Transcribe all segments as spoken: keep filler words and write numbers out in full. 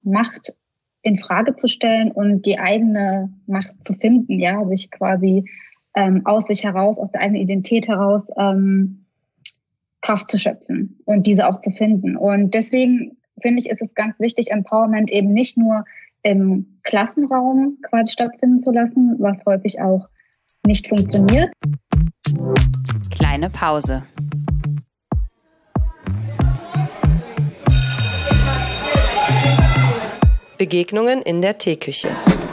Macht in Frage zu stellen und die eigene Macht zu finden, ja, sich quasi ähm, aus sich heraus, aus der eigenen Identität heraus ähm, Kraft zu schöpfen und diese auch zu finden. Und deswegen finde ich, ist es ganz wichtig, Empowerment eben nicht nur im Klassenraum quasi stattfinden zu lassen, was häufig auch nicht funktioniert. Kleine Pause. Begegnungen in der Teeküche.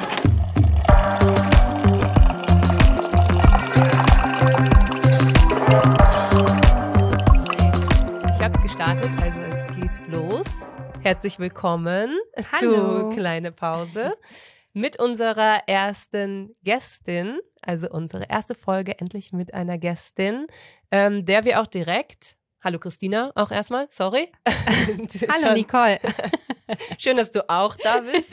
Ich habe es gestartet, also es geht los. Herzlich willkommen Hallo. zu Kleine Pause mit unserer ersten Gästin, also unsere erste Folge endlich mit einer Gästin, ähm, der wir auch direkt, hallo Christina, auch erstmal, sorry. Hallo Nicole. Schön, dass du auch da bist.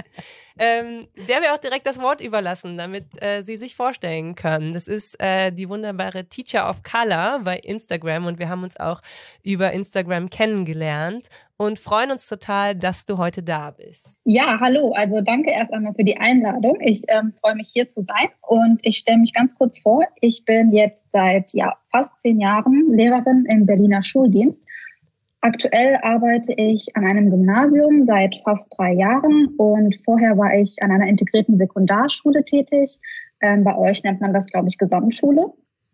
ähm, der wir auch direkt das Wort überlassen, damit äh, sie sich vorstellen können. Das ist äh, die wunderbare Teacher of Color bei Instagram und wir haben uns auch über Instagram kennengelernt und freuen uns total, dass du heute da bist. Ja, hallo. Also danke erst einmal für die Einladung. Ich ähm, freue mich, hier zu sein und ich stelle mich ganz kurz vor. Ich bin jetzt seit ja, fast zehn Jahren Lehrerin im Berliner Schuldienst. Aktuell arbeite ich an einem Gymnasium seit fast drei Jahren und vorher war ich an einer integrierten Sekundarschule tätig. Ähm, bei euch nennt man das, glaube ich, Gesamtschule.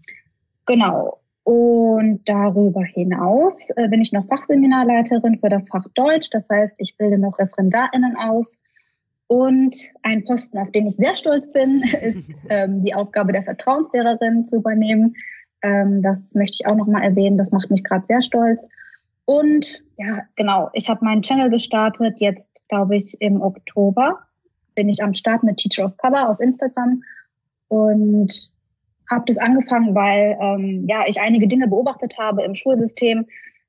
Genau. Und darüber hinaus äh, bin ich noch Fachseminarleiterin für das Fach Deutsch. Das heißt, ich bilde noch ReferendarInnen aus. Und ein Posten, auf den ich sehr stolz bin, ist ähm, die Aufgabe der Vertrauenslehrerin zu übernehmen. Ähm, das möchte ich auch nochmal erwähnen. Das macht mich gerade sehr stolz. Und ja, genau, ich habe meinen Channel gestartet, jetzt glaube ich im Oktober bin ich am Start mit Teacher of Color auf Instagram und habe das angefangen, weil ähm, ja ich einige Dinge beobachtet habe im Schulsystem,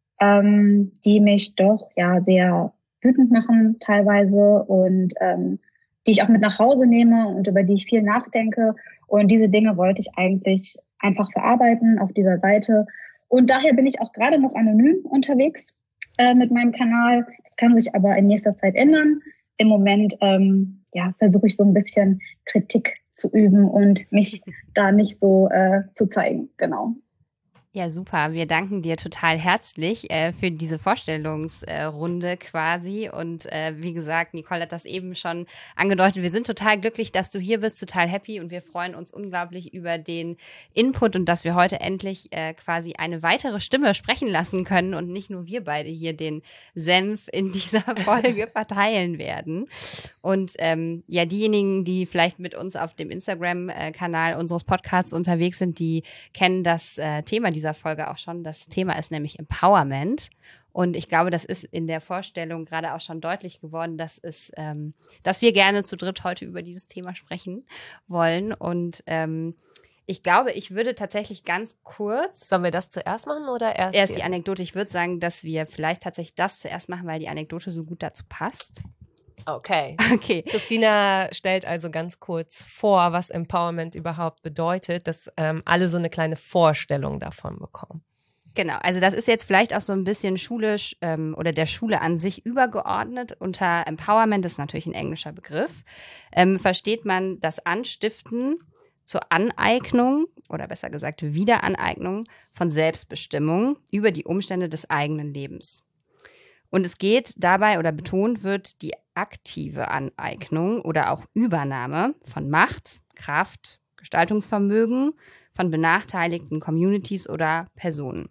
ähm, die mich doch ja sehr wütend machen teilweise und ähm, die ich auch mit nach Hause nehme und über die ich viel nachdenke. Und diese Dinge wollte ich eigentlich einfach verarbeiten auf dieser Seite. Und daher bin ich auch gerade noch anonym unterwegs äh, mit meinem Kanal. Das kann sich aber in nächster Zeit ändern. Im Moment ähm, ja, versuche ich so ein bisschen Kritik zu üben und mich da nicht so äh, zu zeigen. Genau. Ja, super. Wir danken dir total herzlich äh, für diese Vorstellungsrunde äh, quasi. Und äh, wie gesagt, Nicole hat das eben schon angedeutet. Wir sind total glücklich, dass du hier bist, total happy und wir freuen uns unglaublich über den Input und dass wir heute endlich äh, quasi eine weitere Stimme sprechen lassen können und nicht nur wir beide hier den Senf in dieser Folge verteilen werden. Und ähm, ja, diejenigen, die vielleicht mit uns auf dem Instagram-Kanal unseres Podcasts unterwegs sind, die kennen das äh, Thema dieser Folge auch schon. Das Thema ist nämlich Empowerment. Und ich glaube, das ist in der Vorstellung gerade auch schon deutlich geworden, dass, es, ähm, dass wir gerne zu dritt heute über dieses Thema sprechen wollen. Und ähm, ich glaube, ich würde tatsächlich ganz kurz... Sollen wir das zuerst machen oder erst? Erst die Anekdote. Ich würde sagen, dass wir vielleicht tatsächlich das zuerst machen, weil die Anekdote so gut dazu passt. Okay. Okay. Christina stellt also ganz kurz vor, was Empowerment überhaupt bedeutet, dass ähm, alle so eine kleine Vorstellung davon bekommen. Genau, also das ist jetzt vielleicht auch so ein bisschen schulisch ähm, oder der Schule an sich übergeordnet. Unter Empowerment, das ist natürlich ein englischer Begriff, ähm, versteht man das Anstiften zur Aneignung oder besser gesagt Wiederaneignung von Selbstbestimmung über die Umstände des eigenen Lebens. Und es geht dabei oder betont wird die aktive Aneignung oder auch Übernahme von Macht, Kraft, Gestaltungsvermögen von benachteiligten Communities oder Personen.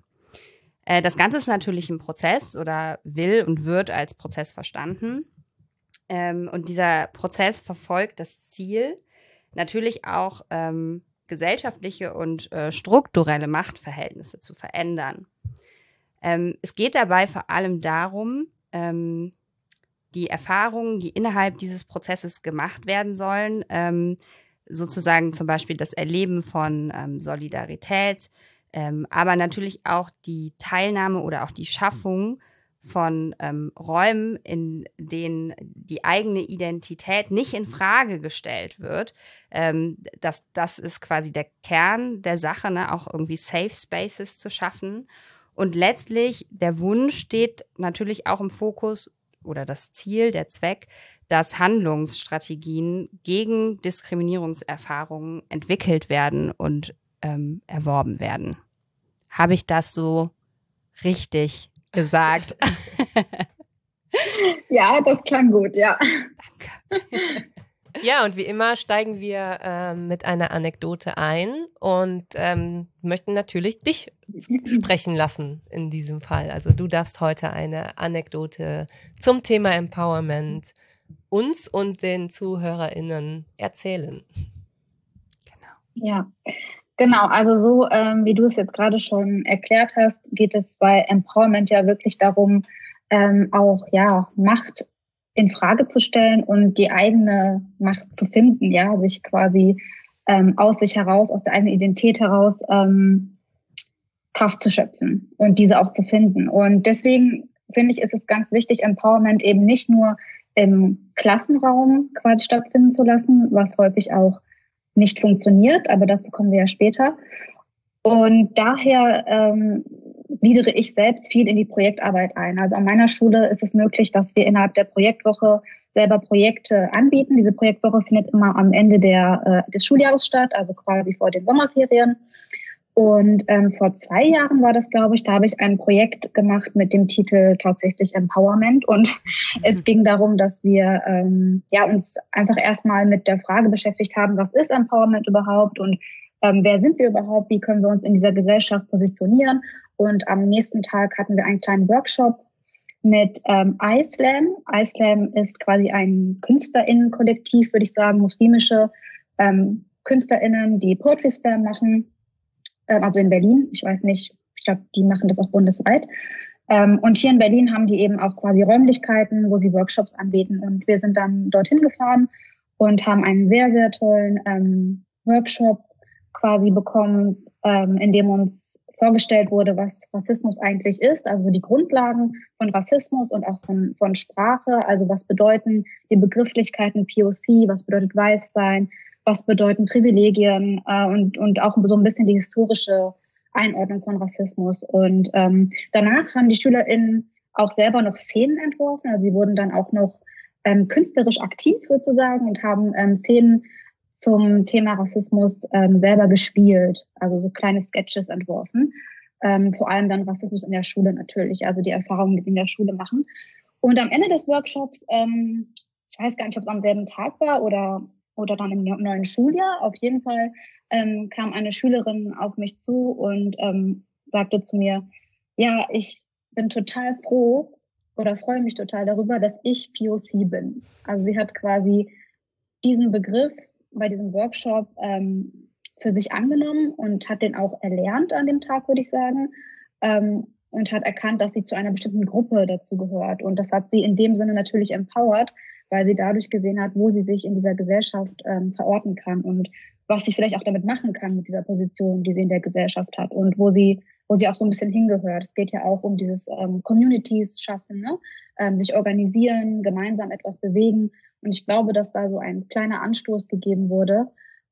Äh, das Ganze ist natürlich ein Prozess oder will und wird als Prozess verstanden. Ähm, und dieser Prozess verfolgt das Ziel, natürlich auch ähm, gesellschaftliche und äh, strukturelle Machtverhältnisse zu verändern. Ähm, es geht dabei vor allem darum, ähm, die Erfahrungen, die innerhalb dieses Prozesses gemacht werden sollen, ähm, sozusagen zum Beispiel das Erleben von ähm, Solidarität, ähm, aber natürlich auch die Teilnahme oder auch die Schaffung von ähm, Räumen, in denen die eigene Identität nicht in Frage gestellt wird. Ähm, das, das ist quasi der Kern der Sache, ne? Auch irgendwie Safe Spaces zu schaffen. Und letztlich, der Wunsch steht natürlich auch im Fokus, oder das Ziel, der Zweck, dass Handlungsstrategien gegen Diskriminierungserfahrungen entwickelt werden und ähm, erworben werden. Habe ich das so richtig gesagt? Ja, das klang gut, ja. Danke. Ja, und wie immer steigen wir ähm, mit einer Anekdote ein und ähm, möchten natürlich dich sprechen lassen in diesem Fall. Also du darfst heute eine Anekdote zum Thema Empowerment uns und den ZuhörerInnen erzählen. Genau. Ja, genau. Also so, ähm, wie du es jetzt gerade schon erklärt hast, geht es bei Empowerment ja wirklich darum, ähm, auch ja Macht in Frage zu stellen und die eigene Macht zu finden, ja, sich quasi ähm, aus sich heraus, aus der eigenen Identität heraus ähm, Kraft zu schöpfen und diese auch zu finden. Und deswegen finde ich, ist es ganz wichtig, Empowerment eben nicht nur im Klassenraum quasi stattfinden zu lassen, was häufig auch nicht funktioniert, aber dazu kommen wir ja später. Und daher ähm, gliedere ich selbst viel in die Projektarbeit ein. Also an meiner Schule ist es möglich, dass wir innerhalb der Projektwoche selber Projekte anbieten. Diese Projektwoche findet immer am Ende der, äh, des Schuljahres statt, also quasi vor den Sommerferien. Und ähm, vor zwei Jahren war das, glaube ich, da habe ich ein Projekt gemacht mit dem Titel tatsächlich Empowerment. Und mhm. es ging darum, dass wir ähm, ja uns einfach erstmal mit der Frage beschäftigt haben, was ist Empowerment überhaupt und ähm, wer sind wir überhaupt, wie können wir uns in dieser Gesellschaft positionieren. Und am nächsten Tag hatten wir einen kleinen Workshop mit ähm, iSlam. iSlam ist quasi ein KünstlerInnen-Kollektiv, würde ich sagen, muslimische ähm, KünstlerInnen, die Poetry Slam machen. Also in Berlin, ich weiß nicht, ich glaube, die machen das auch bundesweit. Und hier in Berlin haben die eben auch quasi Räumlichkeiten, wo sie Workshops anbieten. Und wir sind dann dorthin gefahren und haben einen sehr, sehr tollen ähm, Workshop quasi bekommen, ähm, in dem uns vorgestellt wurde, was Rassismus eigentlich ist, also die Grundlagen von Rassismus und auch von, von Sprache. Also was bedeuten die Begrifflichkeiten P O C, was bedeutet Weißsein, was bedeuten Privilegien äh, und, und auch so ein bisschen die historische Einordnung von Rassismus. Und ähm, danach haben die SchülerInnen auch selber noch Szenen entworfen. Also sie wurden dann auch noch ähm, künstlerisch aktiv sozusagen und haben ähm, Szenen zum Thema Rassismus ähm, selber gespielt, also so kleine Sketches entworfen. Ähm, vor allem dann Rassismus in der Schule natürlich, also die Erfahrungen, die sie in der Schule machen. Und am Ende des Workshops, ähm, ich weiß gar nicht, ob es am selben Tag war oder oder dann im neuen Schuljahr. Auf jeden Fall ähm, kam eine Schülerin auf mich zu und ähm, sagte zu mir, ja, ich bin total froh oder freue mich total darüber, dass ich P O C bin. Also sie hat quasi diesen Begriff bei diesem Workshop ähm, für sich angenommen und hat den auch erlernt an dem Tag, würde ich sagen, ähm, und hat erkannt, dass sie zu einer bestimmten Gruppe dazu gehört. Und das hat sie in dem Sinne natürlich empowert, weil sie dadurch gesehen hat, wo sie sich in dieser Gesellschaft ähm, verorten kann und was sie vielleicht auch damit machen kann mit dieser Position, die sie in der Gesellschaft hat und wo sie wo sie auch so ein bisschen hingehört. Es geht ja auch um dieses ähm, Communities schaffen, ne? ähm, sich organisieren, gemeinsam etwas bewegen. Und ich glaube, dass da so ein kleiner Anstoß gegeben wurde,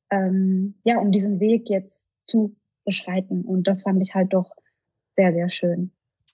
ähm, ja, um diesen Weg jetzt zu beschreiten. Und das fand ich halt doch sehr, sehr schön.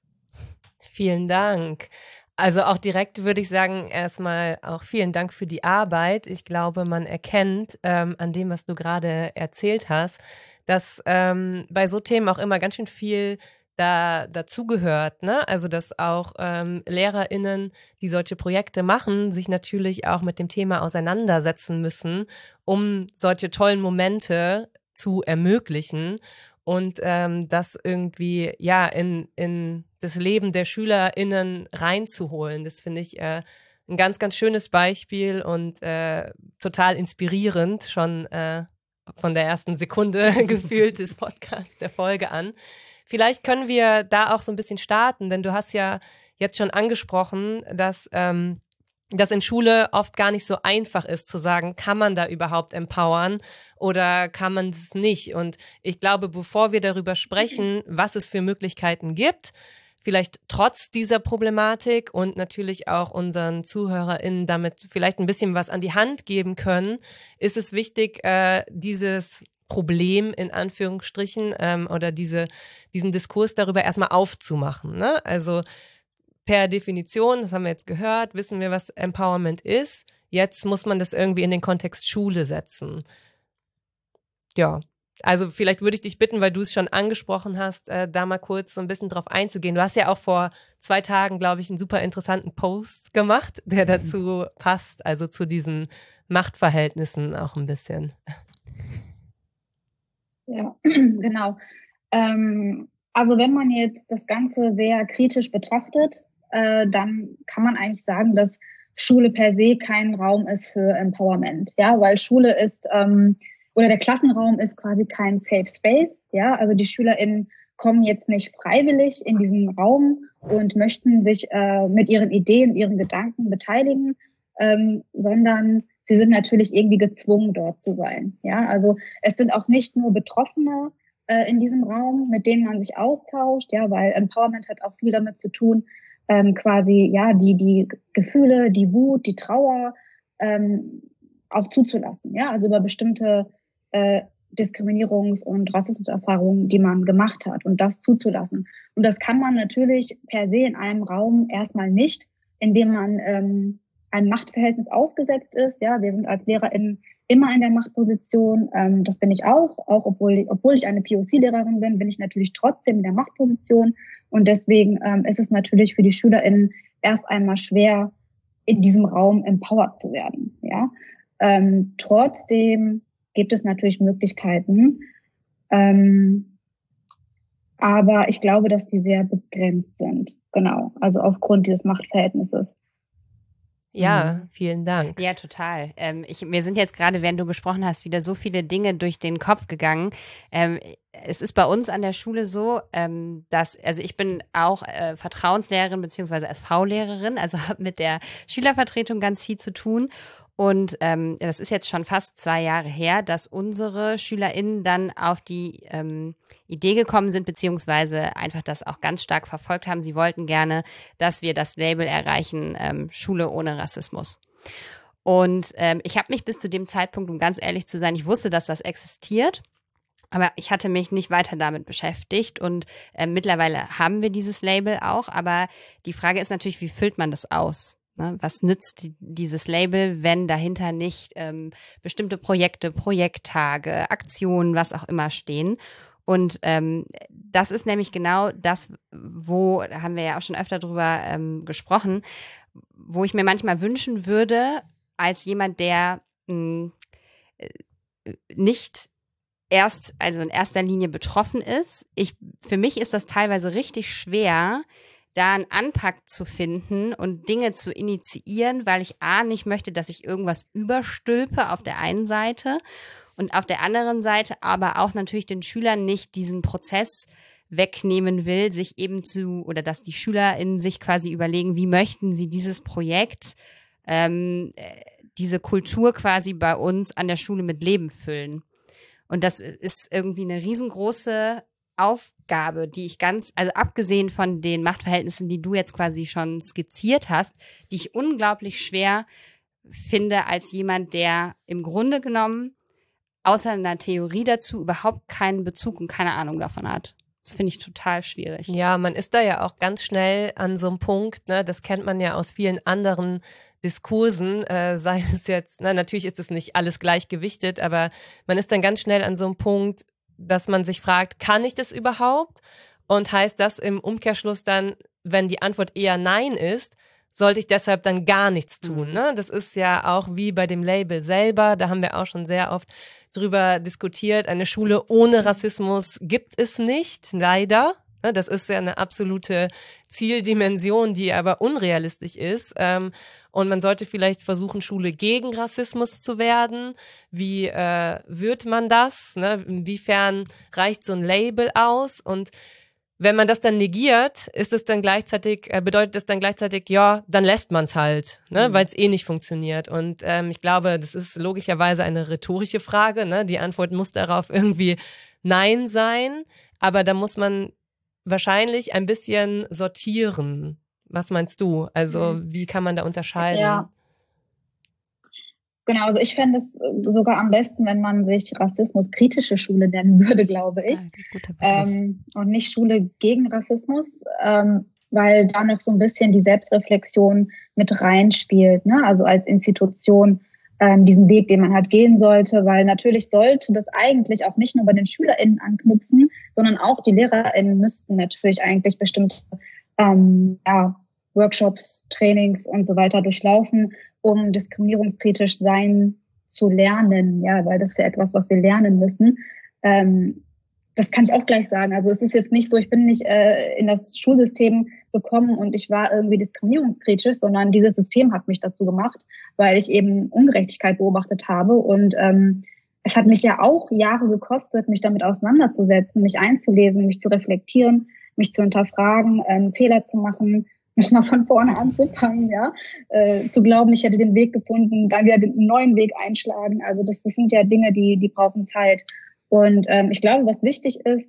Vielen Dank. Also auch direkt würde ich sagen, erstmal auch vielen Dank für die Arbeit. Ich glaube, man erkennt ähm, an dem, was du gerade erzählt hast, dass ähm, bei so Themen auch immer ganz schön viel da dazugehört, ne? Also dass auch ähm, LehrerInnen, die solche Projekte machen, sich natürlich auch mit dem Thema auseinandersetzen müssen, um solche tollen Momente zu ermöglichen und ähm, das irgendwie ja in in das Leben der SchülerInnen reinzuholen. Das finde ich äh, ein ganz, ganz schönes Beispiel und äh, total inspirierend, schon äh, von der ersten Sekunde gefühlt des Podcasts, der Folge an. Vielleicht können wir da auch so ein bisschen starten, denn du hast ja jetzt schon angesprochen, dass ähm, das in Schule oft gar nicht so einfach ist zu sagen, kann man da überhaupt empowern oder kann man es nicht? Und ich glaube, bevor wir darüber sprechen, was es für Möglichkeiten gibt, vielleicht trotz dieser Problematik und natürlich auch unseren ZuhörerInnen damit vielleicht ein bisschen was an die Hand geben können, ist es wichtig, äh, dieses Problem in Anführungsstrichen ähm, oder diese, diesen Diskurs darüber erstmal aufzumachen, ne? Also per Definition, das haben wir jetzt gehört, wissen wir, was Empowerment ist. Jetzt muss man das irgendwie in den Kontext Schule setzen. Ja, also vielleicht würde ich dich bitten, weil du es schon angesprochen hast, äh, da mal kurz so ein bisschen drauf einzugehen. Du hast ja auch vor zwei Tagen, glaube ich, einen super interessanten Post gemacht, der dazu passt, also zu diesen Machtverhältnissen auch ein bisschen. Ja, genau. Ähm, also wenn man jetzt das Ganze sehr kritisch betrachtet, äh, dann kann man eigentlich sagen, dass Schule per se kein Raum ist für Empowerment. Ja, weil Schule ist ähm, oder der Klassenraum ist quasi kein Safe Space. Ja, also die SchülerInnen kommen jetzt nicht freiwillig in diesen Raum und möchten sich äh, mit ihren Ideen, ihren Gedanken beteiligen, ähm, sondern sie sind natürlich irgendwie gezwungen, dort zu sein. Ja, also es sind auch nicht nur Betroffene äh, in diesem Raum, mit denen man sich austauscht. Ja, weil Empowerment hat auch viel damit zu tun, ähm, quasi ja die die Gefühle, die Wut, die Trauer ähm, auch zuzulassen. Ja, also über bestimmte äh, Diskriminierungs- und Rassismuserfahrungen, die man gemacht hat, und das zuzulassen. Und das kann man natürlich per se in einem Raum erstmal nicht, indem man ähm, einem Machtverhältnis ausgesetzt ist. Ja, wir sind als LehrerInnen immer in der Machtposition. Ähm, das bin ich auch. Auch obwohl, obwohl ich eine P O C-Lehrerin bin, bin ich natürlich trotzdem in der Machtposition. Und deswegen ähm, ist es natürlich für die SchülerInnen erst einmal schwer, in diesem Raum empowered zu werden. Ja, ähm, trotzdem gibt es natürlich Möglichkeiten. Ähm, aber ich glaube, dass die sehr begrenzt sind. Genau. Also aufgrund dieses Machtverhältnisses. Ja, vielen Dank. Ja, total. Ähm, ich, mir sind jetzt gerade, während du gesprochen hast, wieder so viele Dinge durch den Kopf gegangen. Ähm, es ist bei uns an der Schule so, ähm, dass, also ich bin auch äh, Vertrauenslehrerin beziehungsweise S V-Lehrerin, also habe mit der Schülervertretung ganz viel zu tun. Und ähm, das ist jetzt schon fast zwei Jahre her, dass unsere SchülerInnen dann auf die ähm, Idee gekommen sind, beziehungsweise einfach das auch ganz stark verfolgt haben. Sie wollten gerne, dass wir das Label erreichen, ähm, Schule ohne Rassismus. Und ähm, ich habe mich bis zu dem Zeitpunkt, um ganz ehrlich zu sein, ich wusste, dass das existiert, aber ich hatte mich nicht weiter damit beschäftigt. Und äh, mittlerweile haben wir dieses Label auch, aber die Frage ist natürlich, wie füllt man das aus? Ne, was nützt die, dieses Label, wenn dahinter nicht ähm, bestimmte Projekte, Projekttage, Aktionen, was auch immer stehen? Und ähm, das ist nämlich genau das, wo, da haben wir ja auch schon öfter drüber ähm, gesprochen, wo ich mir manchmal wünschen würde, als jemand, der mh, nicht erst, also in erster Linie betroffen ist. Ich, für mich ist das teilweise richtig schwer, da einen Anpack zu finden und Dinge zu initiieren, weil ich A, nicht möchte, dass ich irgendwas überstülpe auf der einen Seite und auf der anderen Seite aber auch natürlich den Schülern nicht diesen Prozess wegnehmen will, sich eben zu, oder dass die SchülerInnen sich quasi überlegen, wie möchten sie dieses Projekt, ähm, diese Kultur quasi bei uns an der Schule mit Leben füllen. Und das ist irgendwie eine riesengroße Aufgabe, die ich ganz, also abgesehen von den Machtverhältnissen, die du jetzt quasi schon skizziert hast, die ich unglaublich schwer finde als jemand, der im Grunde genommen außer einer Theorie dazu überhaupt keinen Bezug und keine Ahnung davon hat. Das finde ich total schwierig. Ja, man ist da ja auch ganz schnell an so einem Punkt, ne, das kennt man ja aus vielen anderen Diskursen, äh, sei es jetzt, na, natürlich ist es nicht alles gleichgewichtet, aber man ist dann ganz schnell an so einem Punkt, dass man sich fragt, kann ich das überhaupt? Und heißt das im Umkehrschluss dann, wenn die Antwort eher Nein ist, sollte ich deshalb dann gar nichts tun? Ne? Das ist ja auch wie bei dem Label selber, da haben wir auch schon sehr oft drüber diskutiert, eine Schule ohne Rassismus gibt es nicht, leider. Das ist ja eine absolute Zieldimension, die aber unrealistisch ist. Und man sollte vielleicht versuchen, Schule gegen Rassismus zu werden. Wie äh, wird man das? Ne? Inwiefern reicht so ein Label aus? Und wenn man das dann negiert, ist es dann gleichzeitig, äh, bedeutet das dann gleichzeitig, ja, dann lässt man es halt, ne? Mhm. Weil es eh nicht funktioniert. Und ähm, ich glaube, das ist logischerweise eine rhetorische Frage. Ne? Die Antwort muss darauf irgendwie Nein sein. Aber da muss man wahrscheinlich ein bisschen sortieren. Was meinst du? Also wie kann man da unterscheiden? Ja. Genau, also ich fände es sogar am besten, wenn man sich rassismuskritische Schule nennen würde, glaube ich. Ja, ähm, und nicht Schule gegen Rassismus. Ähm, weil da noch so ein bisschen die Selbstreflexion mit reinspielt, ne? Also als Institution ähm, diesen Weg, den man halt gehen sollte, weil natürlich sollte das eigentlich auch nicht nur bei den SchülerInnen anknüpfen, sondern auch die LehrerInnen müssten natürlich eigentlich bestimmte ähm, ja, Workshops, Trainings und so weiter durchlaufen, um diskriminierungskritisch sein zu lernen, ja, weil das ist ja etwas, was wir lernen müssen. Ähm, Das kann ich auch gleich sagen. Also es ist jetzt nicht so, ich bin nicht äh, in das Schulsystem gekommen und ich war irgendwie diskriminierungskritisch, sondern dieses System hat mich dazu gemacht, weil ich eben Ungerechtigkeit beobachtet habe. Und ähm, es hat mich ja auch Jahre gekostet, mich damit auseinanderzusetzen, mich einzulesen, mich zu reflektieren, mich zu hinterfragen, ähm, Fehler zu machen, nochmal von vorne anzufangen, ja, äh, zu glauben, ich hätte den Weg gefunden, dann wieder den neuen Weg einschlagen. Also das, das sind ja Dinge, die, die brauchen Zeit. Und ähm, ich glaube, was wichtig ist,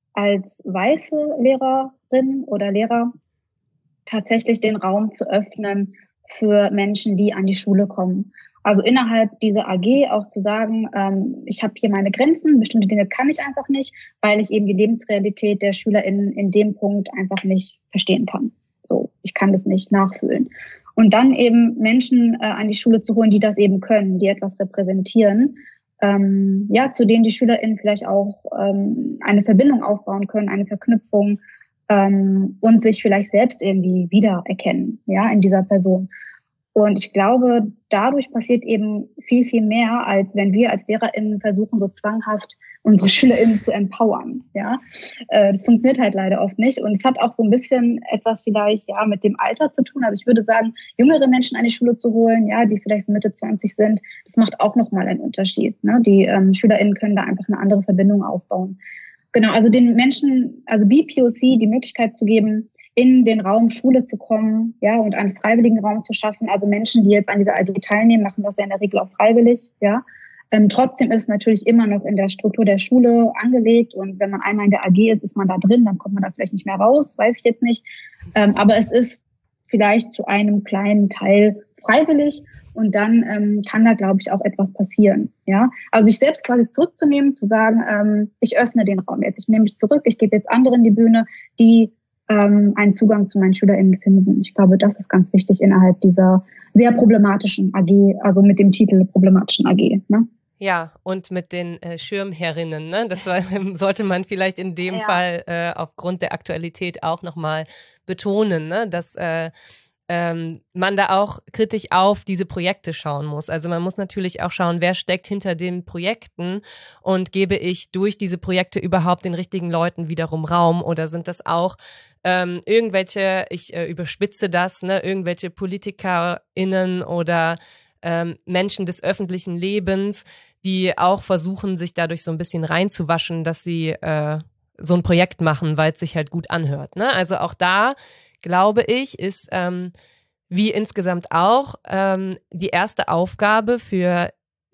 als weiße Lehrerin oder Lehrer tatsächlich den Raum zu öffnen für Menschen, die an die Schule kommen. Also innerhalb dieser A G auch zu sagen, ähm, ich habe hier meine Grenzen, bestimmte Dinge kann ich einfach nicht, weil ich eben die Lebensrealität der SchülerInnen in dem Punkt einfach nicht verstehen kann. So, ich kann das nicht nachfühlen. Und dann eben Menschen äh, an die Schule zu holen, die das eben können, die etwas repräsentieren, ähm, ja, zu denen die SchülerInnen vielleicht auch ähm, eine Verbindung aufbauen können, eine Verknüpfung ähm, und sich vielleicht selbst irgendwie wiedererkennen, ja, in dieser Person. Und ich glaube, dadurch passiert eben viel, viel mehr, als wenn wir als LehrerInnen versuchen, so zwanghaft unsere SchülerInnen zu empowern. Ja, äh, das funktioniert halt leider oft nicht. Und es hat auch so ein bisschen etwas vielleicht ja mit dem Alter zu tun. Also ich würde sagen, jüngere Menschen an die Schule zu holen, ja, die vielleicht so Mitte zwanzig sind, das macht auch nochmal einen Unterschied. Ne? Die ähm, SchülerInnen können da einfach eine andere Verbindung aufbauen. Genau, also den Menschen, also B P O C, die Möglichkeit zu geben, in den Raum Schule zu kommen, ja, und einen freiwilligen Raum zu schaffen. Also Menschen, die jetzt an dieser A G teilnehmen, machen das ja in der Regel auch freiwillig, ja. Ähm, trotzdem ist es natürlich immer noch in der Struktur der Schule angelegt und wenn man einmal in der A G ist, ist man da drin, dann kommt man da vielleicht nicht mehr raus, weiß ich jetzt nicht. Ähm, aber es ist vielleicht zu einem kleinen Teil freiwillig und dann ähm, kann da, glaube ich, auch etwas passieren, ja. Also sich selbst quasi zurückzunehmen, zu sagen, ähm, ich öffne den Raum jetzt, ich nehme mich zurück, ich gebe jetzt anderen die Bühne, die einen Zugang zu meinen SchülerInnen finden. Ich glaube, das ist ganz wichtig innerhalb dieser sehr problematischen A G, also mit dem Titel problematischen A G. Ne? Ja, und mit den äh, Schirmherrinnen, ne? Das war, sollte man vielleicht in dem ja. Fall äh, aufgrund der Aktualität auch nochmal betonen, ne? Dass äh, ähm, man da auch kritisch auf diese Projekte schauen muss. Also man muss natürlich auch schauen, wer steckt hinter den Projekten und gebe ich durch diese Projekte überhaupt den richtigen Leuten wiederum Raum oder sind das auch ähm, irgendwelche, ich äh, überspitze das, ne, irgendwelche PolitikerInnen oder ähm, Menschen des öffentlichen Lebens, die auch versuchen, sich dadurch so ein bisschen reinzuwaschen, dass sie äh, so ein Projekt machen, weil es sich halt gut anhört. Ne? Also auch da, glaube ich, ist ähm, wie insgesamt auch ähm, die erste Aufgabe für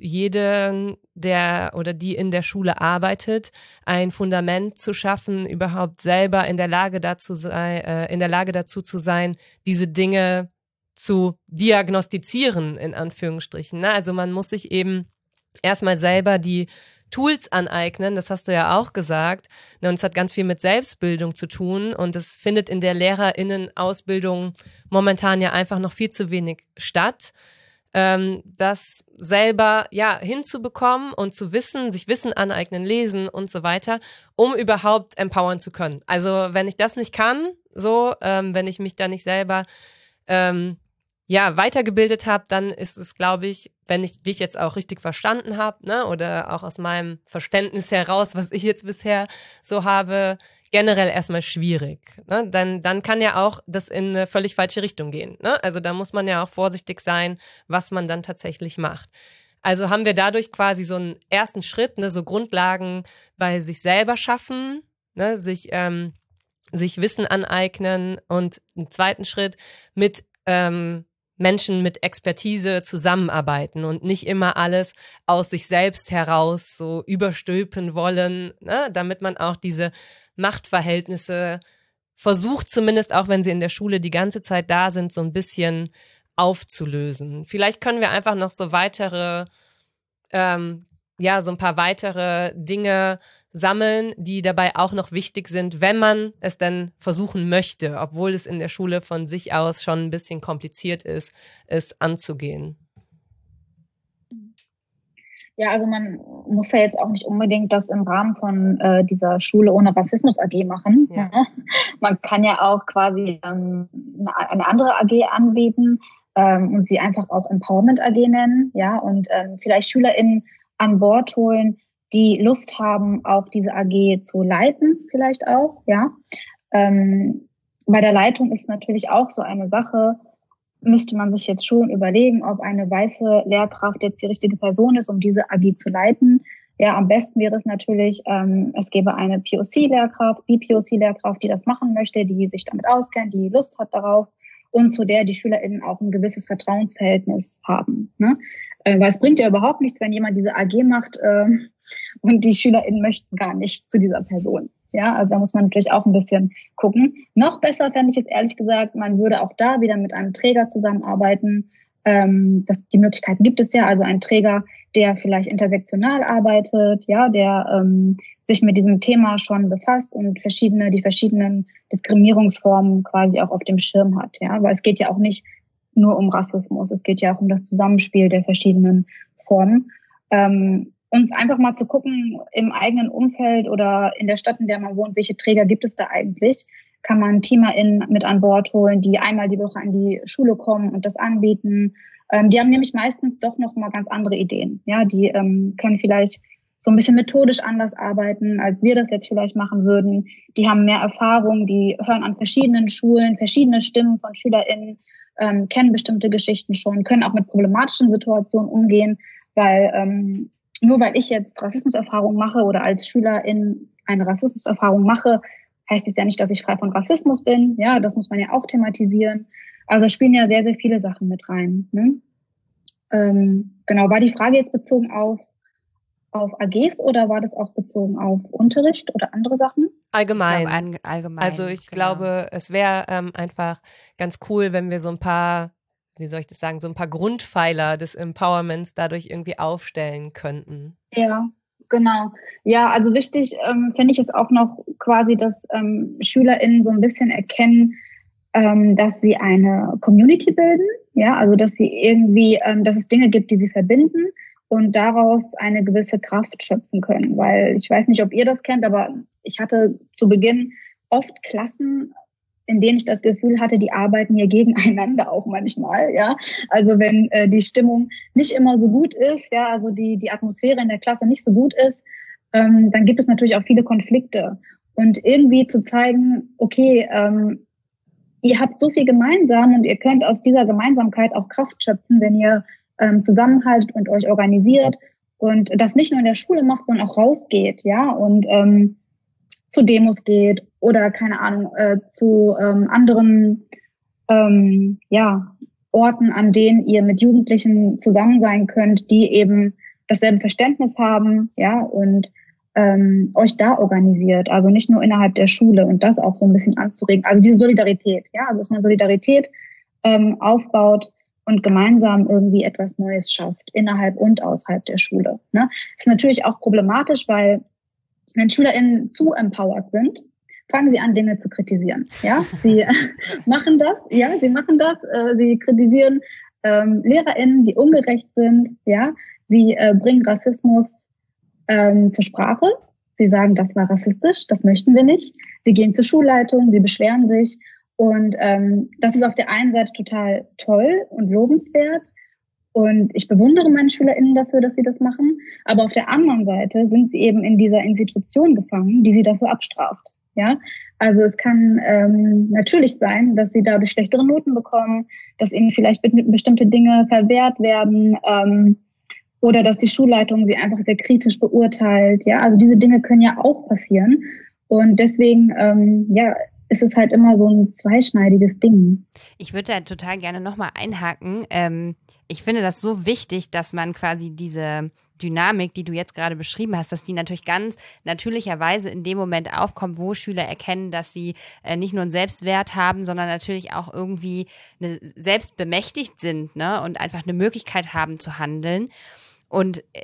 jeden, der oder die in der Schule arbeitet, ein Fundament zu schaffen, überhaupt selber in der Lage dazu sei, äh, in der Lage dazu zu sein, diese Dinge zu diagnostizieren, in Anführungsstrichen. Ne? Also man muss sich eben erstmal selber die Tools aneignen, das hast du ja auch gesagt. Und es hat ganz viel mit Selbstbildung zu tun und es findet in der LehrerInnen-Ausbildung momentan ja einfach noch viel zu wenig statt. Ähm, das selber ja hinzubekommen und zu wissen, sich Wissen aneignen, lesen und so weiter, um überhaupt empowern zu können. Also wenn ich das nicht kann, so, ähm, wenn ich mich da nicht selber ähm, ja, weitergebildet habe, dann ist es, glaube ich, wenn ich dich jetzt auch richtig verstanden habe, ne, oder auch aus meinem Verständnis heraus, was ich jetzt bisher so habe, generell erstmal schwierig. Ne? Dann, dann kann ja auch das in eine völlig falsche Richtung gehen. Ne? Also da muss man ja auch vorsichtig sein, was man dann tatsächlich macht. Also haben wir dadurch quasi so einen ersten Schritt, ne, so Grundlagen bei sich selber schaffen, ne, sich, ähm, sich Wissen aneignen und einen zweiten Schritt mit ähm, Menschen mit Expertise zusammenarbeiten und nicht immer alles aus sich selbst heraus so überstülpen wollen, ne? Damit man auch diese Machtverhältnisse versucht, zumindest auch wenn sie in der Schule die ganze Zeit da sind, so ein bisschen aufzulösen. Vielleicht können wir einfach noch so weitere, ähm, ja, so ein paar weitere Dinge sammeln, die dabei auch noch wichtig sind, wenn man es denn versuchen möchte, obwohl es in der Schule von sich aus schon ein bisschen kompliziert ist, es anzugehen? Ja, also man muss ja jetzt auch nicht unbedingt das im Rahmen von äh, dieser Schule ohne Rassismus A G machen. Ja. Ne? Man kann ja auch quasi ähm, eine andere A G anbieten ähm, und sie einfach auch Empowerment A G nennen, ja, und ähm, vielleicht SchülerInnen an Bord holen, die Lust haben, auch diese A G zu leiten, vielleicht auch, ja. Ähm, bei der Leitung ist natürlich auch so eine Sache, müsste man sich jetzt schon überlegen, ob eine weiße Lehrkraft jetzt die richtige Person ist, um diese A G zu leiten. Ja, am besten wäre es natürlich, ähm, es gäbe eine P O C-Lehrkraft, B P O C-Lehrkraft, die das machen möchte, die sich damit auskennt, die Lust hat darauf und zu der die SchülerInnen auch ein gewisses Vertrauensverhältnis haben. Ne? Äh, weil es bringt ja überhaupt nichts, wenn jemand diese A G macht äh, und die SchülerInnen möchten gar nicht zu dieser Person. Ja, also da muss man natürlich auch ein bisschen gucken. Noch besser fände ich es ehrlich gesagt, man würde auch da wieder mit einem Träger zusammenarbeiten. Ähm, das, die Möglichkeiten gibt es ja, also ein Träger, der vielleicht intersektional arbeitet, ja, der ähm, sich mit diesem Thema schon befasst und verschiedene, die verschiedenen Diskriminierungsformen quasi auch auf dem Schirm hat, ja, weil es geht ja auch nicht nur um Rassismus, es geht ja auch um das Zusammenspiel der verschiedenen Formen. Ähm, Und einfach mal zu gucken, im eigenen Umfeld oder in der Stadt, in der man wohnt, welche Träger gibt es da eigentlich? Kann man TeamerInnen mit an Bord holen, die einmal die Woche an die Schule kommen und das anbieten? Ähm, die haben nämlich meistens doch noch mal ganz andere Ideen. Ja, die ähm, können vielleicht so ein bisschen methodisch anders arbeiten, als wir das jetzt vielleicht machen würden. Die haben mehr Erfahrung, die hören an verschiedenen Schulen, verschiedene Stimmen von SchülerInnen, ähm, kennen bestimmte Geschichten schon, können auch mit problematischen Situationen umgehen, weil ähm, nur weil ich jetzt Rassismuserfahrung mache oder als Schülerin eine Rassismuserfahrung mache, heißt es ja nicht, dass ich frei von Rassismus bin. Ja, das muss man ja auch thematisieren. Also spielen ja sehr, sehr viele Sachen mit rein. Ne? Ähm, genau, war die Frage jetzt bezogen auf, auf A Gs oder war das auch bezogen auf Unterricht oder andere Sachen? Allgemein. Ich glaube, allgemein. Also ich genau. glaube, es wäre ähm, einfach ganz cool, wenn wir so ein paar, wie soll ich das sagen, so ein paar Grundpfeiler des Empowerments dadurch irgendwie aufstellen könnten. Ja, genau. Ja, also wichtig ähm, finde ich es auch noch quasi, dass ähm, SchülerInnen so ein bisschen erkennen, ähm, dass sie eine Community bilden, ja, also dass sie irgendwie, ähm, dass es Dinge gibt, die sie verbinden und daraus eine gewisse Kraft schöpfen können, weil ich weiß nicht, ob ihr das kennt, aber ich hatte zu Beginn oft Klassen, in denen ich das Gefühl hatte, die arbeiten hier gegeneinander auch manchmal, ja. Also wenn äh, die Stimmung nicht immer so gut ist, ja, also die die Atmosphäre in der Klasse nicht so gut ist, ähm, dann gibt es natürlich auch viele Konflikte. Und irgendwie zu zeigen, okay, ähm, ihr habt so viel gemeinsam und ihr könnt aus dieser Gemeinsamkeit auch Kraft schöpfen, wenn ihr ähm, zusammenhaltet und euch organisiert und das nicht nur in der Schule macht, sondern auch rausgeht, ja, und ähm, zu Demos geht oder, keine Ahnung, äh, zu ähm, anderen ähm, ja, Orten, an denen ihr mit Jugendlichen zusammen sein könnt, die eben dasselbe Verständnis haben, ja, und ähm, euch da organisiert, also nicht nur innerhalb der Schule und das auch so ein bisschen anzuregen. Also diese Solidarität, ja, also dass man Solidarität ähm, aufbaut und gemeinsam irgendwie etwas Neues schafft, innerhalb und außerhalb der Schule. Ne? Ist natürlich auch problematisch, weil wenn SchülerInnen zu empowered sind, fangen sie an, Dinge zu kritisieren. Ja, sie machen das, ja, sie machen das, äh, sie kritisieren ähm, LehrerInnen, die ungerecht sind, ja, sie äh, bringen Rassismus ähm, zur Sprache. Sie sagen, das war rassistisch, das möchten wir nicht. Sie gehen zur Schulleitung, sie beschweren sich und ähm, das ist auf der einen Seite total toll und lobenswert. Und ich bewundere meine SchülerInnen dafür, dass sie das machen. Aber auf der anderen Seite sind sie eben in dieser Institution gefangen, die sie dafür abstraft. Ja, also es kann ähm, natürlich sein, dass sie dadurch schlechtere Noten bekommen, dass ihnen vielleicht be- bestimmte Dinge verwehrt werden ähm, oder dass die Schulleitung sie einfach sehr kritisch beurteilt. Ja, also diese Dinge können ja auch passieren. Und deswegen, ähm, ja, ist es halt immer so ein zweischneidiges Ding. Ich würde da total gerne nochmal einhaken. Ähm, ich finde das so wichtig, dass man quasi diese Dynamik, die du jetzt gerade beschrieben hast, dass die natürlich ganz natürlicherweise in dem Moment aufkommt, wo Schüler erkennen, dass sie äh, nicht nur einen Selbstwert haben, sondern natürlich auch irgendwie eine, selbst bemächtigt sind, ne, und einfach eine Möglichkeit haben zu handeln. Und äh,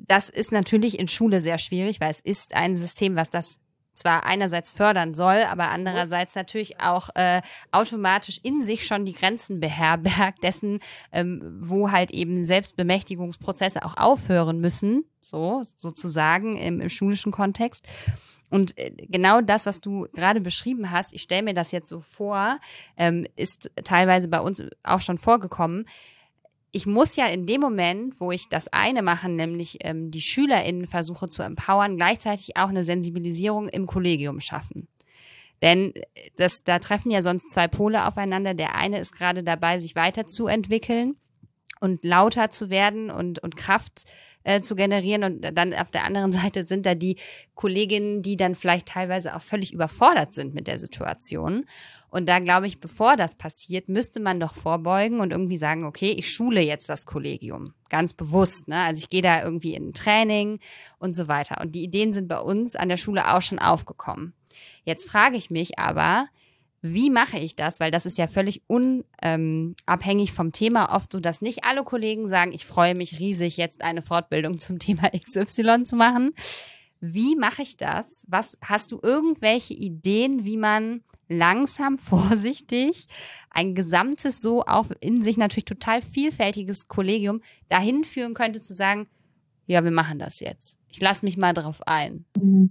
das ist natürlich in Schule sehr schwierig, weil es ist ein System, was das zwar einerseits fördern soll, aber andererseits natürlich auch äh, automatisch in sich schon die Grenzen beherbergt dessen, ähm, wo halt eben Selbstbemächtigungsprozesse auch aufhören müssen, so sozusagen im, im schulischen Kontext. Und äh, genau das, was du gerade beschrieben hast, ich stelle mir das jetzt so vor, ähm, ist teilweise bei uns auch schon vorgekommen. Ich muss ja in dem Moment, wo ich das eine mache, nämlich ähm, die SchülerInnen versuche zu empowern, gleichzeitig auch eine Sensibilisierung im Kollegium schaffen. Denn das, da treffen ja sonst zwei Pole aufeinander. Der eine ist gerade dabei, sich weiterzuentwickeln und lauter zu werden und, und Kraft äh, zu generieren. Und dann auf der anderen Seite sind da die Kolleginnen, die dann vielleicht teilweise auch völlig überfordert sind mit der Situation. Und da glaube ich, bevor das passiert, müsste man doch vorbeugen und irgendwie sagen, okay, ich schule jetzt das Kollegium. Ganz bewusst, ne? Also ich gehe da irgendwie in ein Training und so weiter. Und die Ideen sind bei uns an der Schule auch schon aufgekommen. Jetzt frage ich mich aber, wie mache ich das? Weil das ist ja völlig unabhängig vom Thema oft so, dass nicht alle Kollegen sagen, ich freue mich riesig, jetzt eine Fortbildung zum Thema X Y zu machen. Wie mache ich das? Was, hast du irgendwelche Ideen, wie man langsam, vorsichtig ein gesamtes, so auch in sich natürlich total vielfältiges Kollegium dahin führen könnte, zu sagen, ja, wir machen das jetzt. Ich lasse mich mal drauf ein.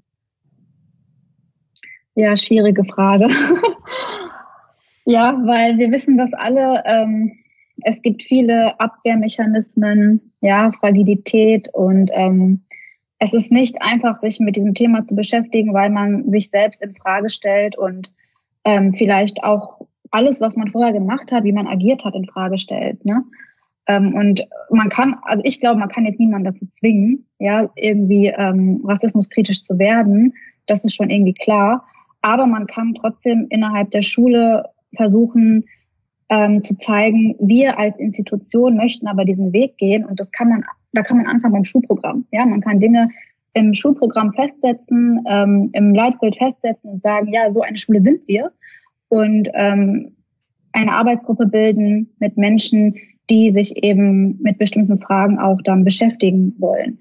Ja, schwierige Frage. Ja, weil wir wissen das alle, ähm, es gibt viele Abwehrmechanismen, ja, Fragilität und ähm, es ist nicht einfach, sich mit diesem Thema zu beschäftigen, weil man sich selbst in Frage stellt und ähm, vielleicht auch alles, was man vorher gemacht hat, wie man agiert hat, in Frage stellt, ne? Ähm, und man kann, also ich glaube, man kann jetzt niemanden dazu zwingen, ja, irgendwie ähm, rassismuskritisch zu werden. Das ist schon irgendwie klar. Aber man kann trotzdem innerhalb der Schule versuchen, ähm, zu zeigen, wir als Institution möchten aber diesen Weg gehen. Und das kann man, da kann man anfangen beim Schulprogramm. Ja, man kann Dinge im Schulprogramm festsetzen, ähm, im Leitbild festsetzen und sagen, ja, so eine Schule sind wir. Und ähm, eine Arbeitsgruppe bilden mit Menschen, die sich eben mit bestimmten Fragen auch dann beschäftigen wollen.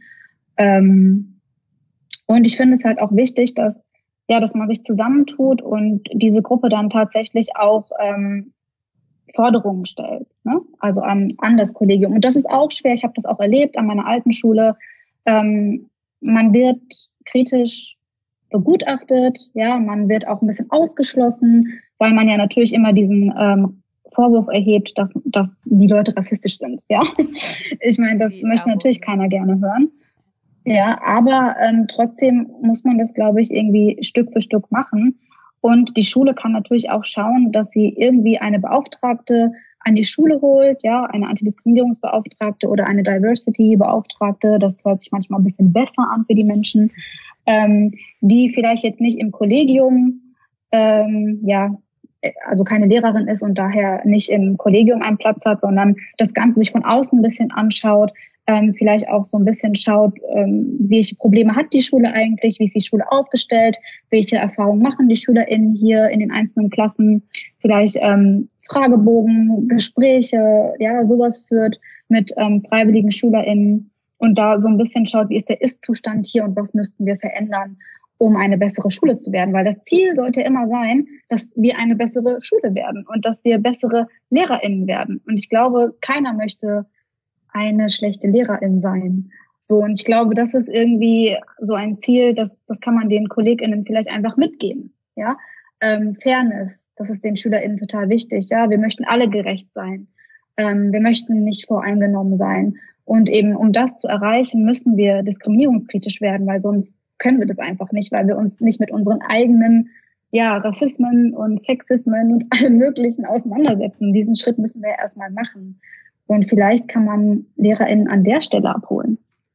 Ähm, und ich finde es halt auch wichtig, dass ja, dass man sich zusammentut und diese Gruppe dann tatsächlich auch ähm, Forderungen stellt, ne? Also an, an das Kollegium. Und das ist auch schwer. Ich habe das auch erlebt an meiner alten Schule. Ähm, man wird kritisch begutachtet, ja, man wird auch ein bisschen ausgeschlossen, weil man ja natürlich immer diesen ähm, Vorwurf erhebt, dass, dass die Leute rassistisch sind. Ja, ich meine, das die möchte Erwurm. Natürlich keiner gerne hören. Ja, aber ähm, trotzdem muss man das, glaube ich, irgendwie Stück für Stück machen. Und die Schule kann natürlich auch schauen, dass sie irgendwie eine Beauftragte an die Schule holt, ja, eine Antidiskriminierungsbeauftragte oder eine Diversity-Beauftragte. Das hört sich manchmal ein bisschen besser an für die Menschen, ähm, die vielleicht jetzt nicht im Kollegium, ähm, ja, also keine Lehrerin ist und daher nicht im Kollegium einen Platz hat, sondern das Ganze sich von außen ein bisschen anschaut, ähm, vielleicht auch so ein bisschen schaut, ähm, welche Probleme hat die Schule eigentlich, wie ist die Schule aufgestellt, welche Erfahrungen machen die SchülerInnen hier in den einzelnen Klassen, vielleicht ähm, Fragebogen, Gespräche, ja, sowas führt mit ähm, freiwilligen SchülerInnen und da so ein bisschen schaut, wie ist der Ist-Zustand hier und was müssten wir verändern, um eine bessere Schule zu werden. Weil das Ziel sollte immer sein, dass wir eine bessere Schule werden und dass wir bessere LehrerInnen werden. Und ich glaube, keiner möchte eine schlechte Lehrerin sein. So, und ich glaube, das ist irgendwie so ein Ziel, das, das kann man den KollegInnen vielleicht einfach mitgeben. Ja, ähm, Fairness, das ist den SchülerInnen total wichtig. Ja, wir möchten alle gerecht sein. Ähm, wir möchten nicht voreingenommen sein. Und eben, um das zu erreichen, müssen wir diskriminierungskritisch werden, weil sonst können wir das einfach nicht, weil wir uns nicht mit unseren eigenen, ja, Rassismen und Sexismen und allem Möglichen auseinandersetzen. Diesen Schritt müssen wir erstmal machen. Und vielleicht kann man LehrerInnen an der Stelle abholen.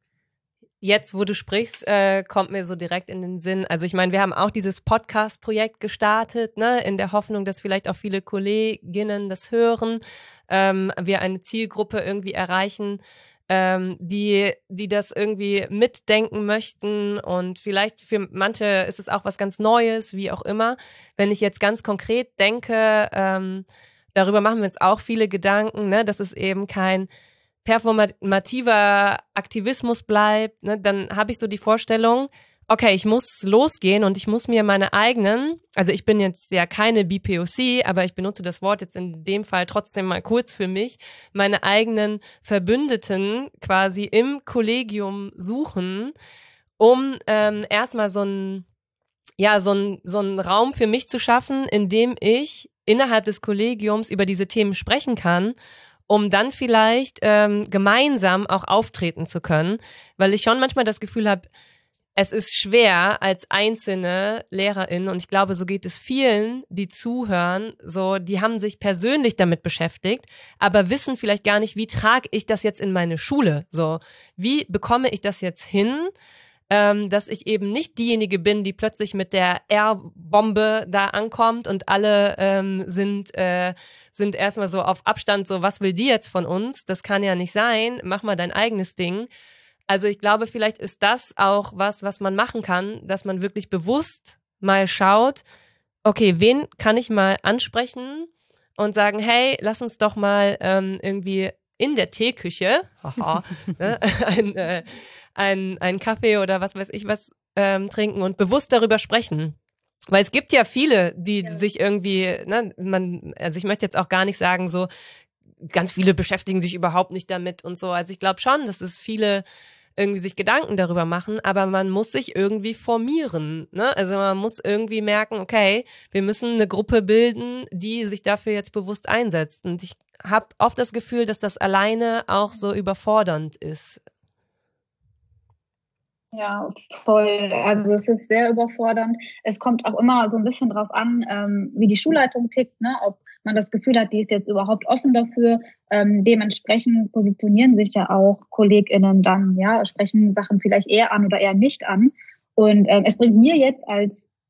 Jetzt, wo du sprichst, äh, kommt mir so direkt in den Sinn. Also ich meine, wir haben auch dieses Podcast-Projekt gestartet, ne, in der Hoffnung, dass vielleicht auch viele Kolleginnen das hören, ähm, wir eine Zielgruppe irgendwie erreichen, ähm, die, die das irgendwie mitdenken möchten und vielleicht für manche ist es auch was ganz Neues, wie auch immer. Wenn ich jetzt ganz konkret denke, ähm, darüber machen wir uns auch viele Gedanken, ne, dass es eben kein performativer Aktivismus bleibt, ne, dann habe ich so die Vorstellung, okay, ich muss losgehen und ich muss mir meine eigenen, also ich bin jetzt ja keine B P O C, aber ich benutze das Wort jetzt in dem Fall trotzdem mal kurz für mich, meine eigenen Verbündeten quasi im Kollegium suchen, um ähm, erstmal so ein ja, so ein so ein Raum für mich zu schaffen, in dem ich innerhalb des Kollegiums über diese Themen sprechen kann, um dann vielleicht ähm, gemeinsam auch auftreten zu können, weil ich schon manchmal das Gefühl habe, es ist schwer als einzelne Lehrerin, und ich glaube, so geht es vielen, die zuhören, so, die haben sich persönlich damit beschäftigt, aber wissen vielleicht gar nicht, wie trage ich das jetzt in meine Schule, so, wie bekomme ich das jetzt hin, ähm, dass ich eben nicht diejenige bin, die plötzlich mit der R-Bombe da ankommt und alle ähm, sind äh, sind erstmal so auf Abstand, so, was will die jetzt von uns? Das kann ja nicht sein, mach mal dein eigenes Ding. Also ich glaube, vielleicht ist das auch was, was man machen kann, dass man wirklich bewusst mal schaut, okay, wen kann ich mal ansprechen und sagen, hey, lass uns doch mal ähm, irgendwie in der Teeküche haha, ne, ein, äh, ein, ein Kaffee oder was weiß ich was ähm, trinken und bewusst darüber sprechen. Weil es gibt ja viele, die ja. sich irgendwie, ne, man, also ich möchte jetzt auch gar nicht sagen, so ganz viele beschäftigen sich überhaupt nicht damit und so. Also ich glaube schon, dass es viele irgendwie sich Gedanken darüber machen, aber man muss sich irgendwie formieren, ne? Also man muss irgendwie merken, okay, wir müssen eine Gruppe bilden, die sich dafür jetzt bewusst einsetzt. Und ich habe oft das Gefühl, dass das alleine auch so überfordernd ist. Ja, voll. Also es ist sehr überfordernd. Es kommt auch immer so ein bisschen drauf an, ähm, wie die Schulleitung tickt, ne? Ob man das Gefühl hat, die ist jetzt überhaupt offen dafür. Ähm, dementsprechend positionieren sich ja auch KollegInnen dann, ja, sprechen Sachen vielleicht eher an oder eher nicht an. Und ähm, es bringt mir jetzt als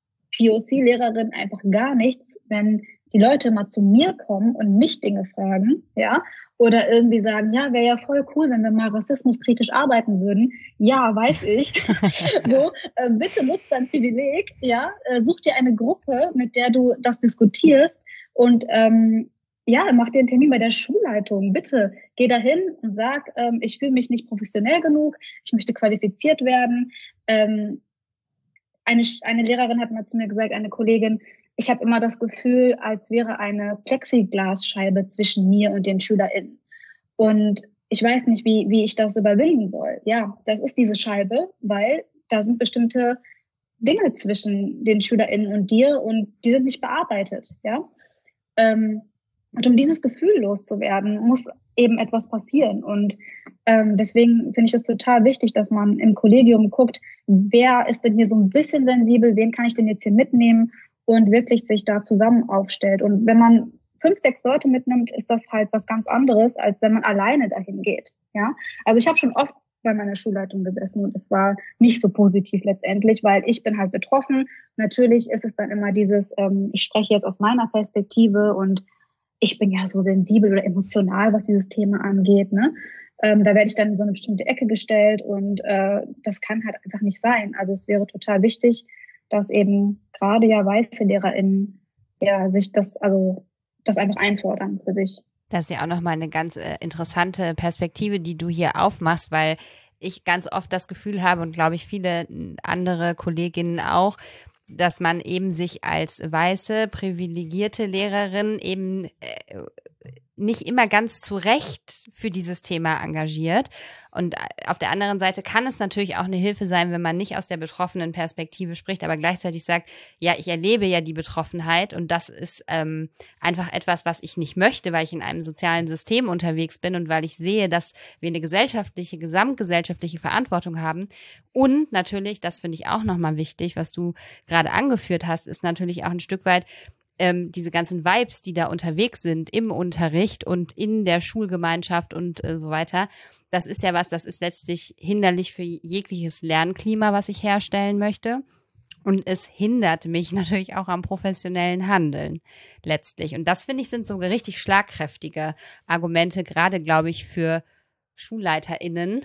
P O C-Lehrerin einfach gar nichts, wenn die Leute mal zu mir kommen und mich Dinge fragen, ja, oder irgendwie sagen, ja, wäre ja voll cool, wenn wir mal rassismuskritisch arbeiten würden. Ja, weiß ich. So, äh, bitte nutzt dein Privileg, ja, äh, such dir eine Gruppe, mit der du das diskutierst und ähm, ja, mach dir einen Termin bei der Schulleitung. Bitte geh dahin und sag, ähm, ich fühle mich nicht professionell genug, ich möchte qualifiziert werden. Ähm, eine, eine Lehrerin hat mal zu mir gesagt, eine Kollegin, ich habe immer das Gefühl, als wäre eine Plexiglasscheibe zwischen mir und den SchülerInnen. Und ich weiß nicht, wie, wie ich das überwinden soll. Ja, das ist diese Scheibe, weil da sind bestimmte Dinge zwischen den SchülerInnen und dir und die sind nicht bearbeitet. Ja. Ähm, und um dieses Gefühl loszuwerden, muss eben etwas passieren. Und ähm, deswegen finde ich es total wichtig, dass man im Kollegium guckt, wer ist denn hier so ein bisschen sensibel, wen kann ich denn jetzt hier mitnehmen und wirklich sich da zusammen aufstellt. Und wenn man fünf, sechs Leute mitnimmt, ist das halt was ganz anderes, als wenn man alleine dahin geht. Ja, also ich habe schon oft bei meiner Schulleitung gesessen und es war nicht so positiv letztendlich, weil ich bin halt betroffen. Natürlich ist es dann immer dieses, ähm, ich spreche jetzt aus meiner Perspektive und ich bin ja so sensibel oder emotional, was dieses Thema angeht. Ne? Ähm, da werde ich dann in so eine bestimmte Ecke gestellt und äh, das kann halt einfach nicht sein. Also es wäre total wichtig, dass eben gerade ja weiße LehrerInnen ja sich das, also das einfach einfordern für sich. Das ist ja auch nochmal eine ganz äh, interessante Perspektive, die du hier aufmachst, weil ich ganz oft das Gefühl habe und glaube ich viele andere Kolleginnen auch, dass man eben sich als weiße, privilegierte Lehrerin eben äh, nicht immer ganz zu Recht für dieses Thema engagiert. Und auf der anderen Seite kann es natürlich auch eine Hilfe sein, wenn man nicht aus der betroffenen Perspektive spricht, aber gleichzeitig sagt, ja, ich erlebe ja die Betroffenheit und das ist ähm, einfach etwas, was ich nicht möchte, weil ich in einem sozialen System unterwegs bin und weil ich sehe, dass wir eine gesellschaftliche, gesamtgesellschaftliche Verantwortung haben. Und natürlich, das finde ich auch nochmal wichtig, was du gerade angeführt hast, ist natürlich auch ein Stück weit, Ähm, diese ganzen Vibes, die da unterwegs sind im Unterricht und in der Schulgemeinschaft und äh, so weiter, das ist ja was, das ist letztlich hinderlich für jegliches Lernklima, was ich herstellen möchte. Und es hindert mich natürlich auch am professionellen Handeln letztlich. Und das, finde ich, sind so richtig schlagkräftige Argumente, gerade, glaube ich, für SchulleiterInnen.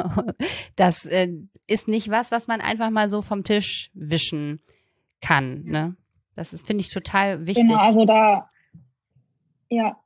Das äh, ist nicht was, was man einfach mal so vom Tisch wischen kann, ne? Das ist, finde ich, total wichtig. Genau, also da, ja,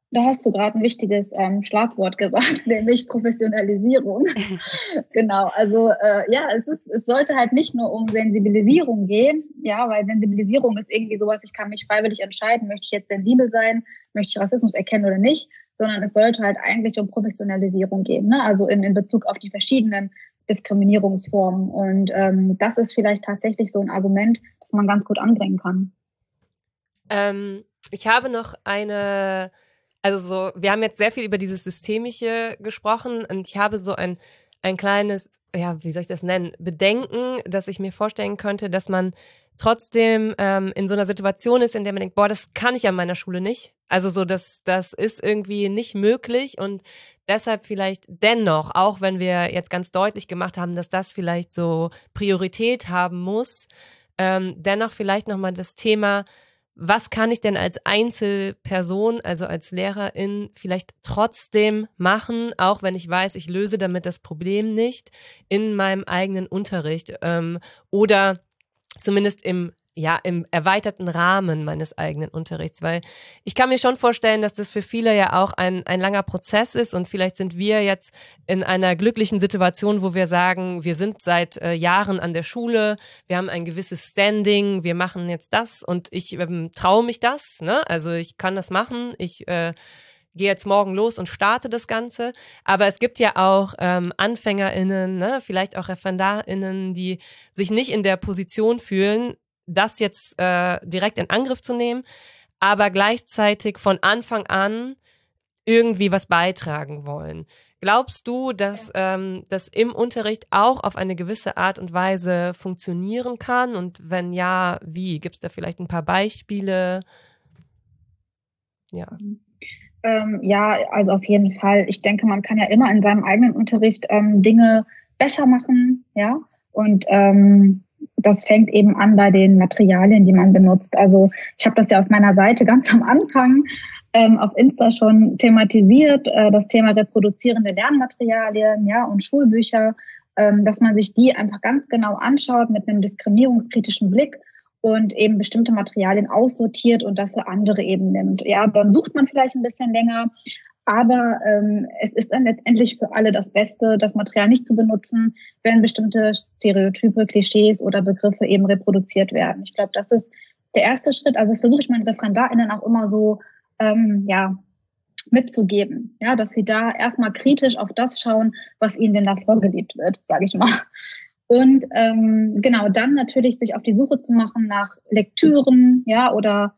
Da hast du gerade ein wichtiges ähm, Schlagwort gesagt, nämlich Professionalisierung. Genau, also äh, ja, es ist, es sollte halt nicht nur um Sensibilisierung gehen, ja, weil Sensibilisierung ist irgendwie sowas, ich kann mich freiwillig entscheiden, möchte ich jetzt sensibel sein, möchte ich Rassismus erkennen oder nicht, sondern es sollte halt eigentlich um Professionalisierung gehen, ne? Also in, in Bezug auf die verschiedenen Diskriminierungsformen. Und ähm, das ist vielleicht tatsächlich so ein Argument, das man ganz gut anbringen kann. Ähm, ich habe noch eine, also so, wir haben jetzt sehr viel über dieses Systemische gesprochen und ich habe so ein, ein kleines, ja, wie soll ich das nennen, Bedenken, dass ich mir vorstellen könnte, dass man trotzdem ähm, in so einer Situation ist, in der man denkt, boah, das kann ich an meiner Schule nicht. Also so, das, das ist irgendwie nicht möglich und deshalb vielleicht dennoch, auch wenn wir jetzt ganz deutlich gemacht haben, dass das vielleicht so Priorität haben muss, ähm, dennoch vielleicht nochmal das Thema, was kann ich denn als Einzelperson, also als Lehrerin vielleicht trotzdem machen, auch wenn ich weiß, ich löse damit das Problem nicht in meinem eigenen Unterricht ähm, oder zumindest im ja im erweiterten Rahmen meines eigenen Unterrichts, weil ich kann mir schon vorstellen, dass das für viele ja auch ein ein langer Prozess ist und vielleicht sind wir jetzt in einer glücklichen Situation, wo wir sagen, wir sind seit äh, Jahren an der Schule, wir haben ein gewisses Standing, wir machen jetzt das und ich ähm, traue mich das, ne? Also ich kann das machen, ich äh, gehe jetzt morgen los und starte das Ganze. Aber es gibt ja auch ähm, AnfängerInnen, ne, vielleicht auch ReferendarInnen, die sich nicht in der Position fühlen, das jetzt äh, direkt in Angriff zu nehmen, aber gleichzeitig von Anfang an irgendwie was beitragen wollen. Glaubst du, dass ähm, das im Unterricht auch auf eine gewisse Art und Weise funktionieren kann? Und wenn ja, wie? Gibt es da vielleicht ein paar Beispiele? Ja. Ähm, ja, also auf jeden Fall. Ich denke, man kann ja immer in seinem eigenen Unterricht ähm, Dinge besser machen, ja. Und ähm, das fängt eben an bei den Materialien, die man benutzt. Also ich habe das ja auf meiner Seite ganz am Anfang ähm, auf Insta schon thematisiert, äh, das Thema reproduzierende Lernmaterialien, ja, und Schulbücher, ähm, dass man sich die einfach ganz genau anschaut mit einem diskriminierungskritischen Blick und eben bestimmte Materialien aussortiert und dafür andere eben nimmt. Ja, dann sucht man vielleicht ein bisschen länger, aber ähm, es ist dann letztendlich für alle das Beste, das Material nicht zu benutzen, wenn bestimmte Stereotype, Klischees oder Begriffe eben reproduziert werden. Ich glaube, das ist der erste Schritt. Also das versuche ich meinen ReferendarInnen auch immer so ähm, ja, mitzugeben, ja, dass sie da erstmal kritisch auf das schauen, was ihnen denn da vorgelebt wird, sage ich mal. Und ähm, genau, dann natürlich sich auf die Suche zu machen nach Lektüren, ja, oder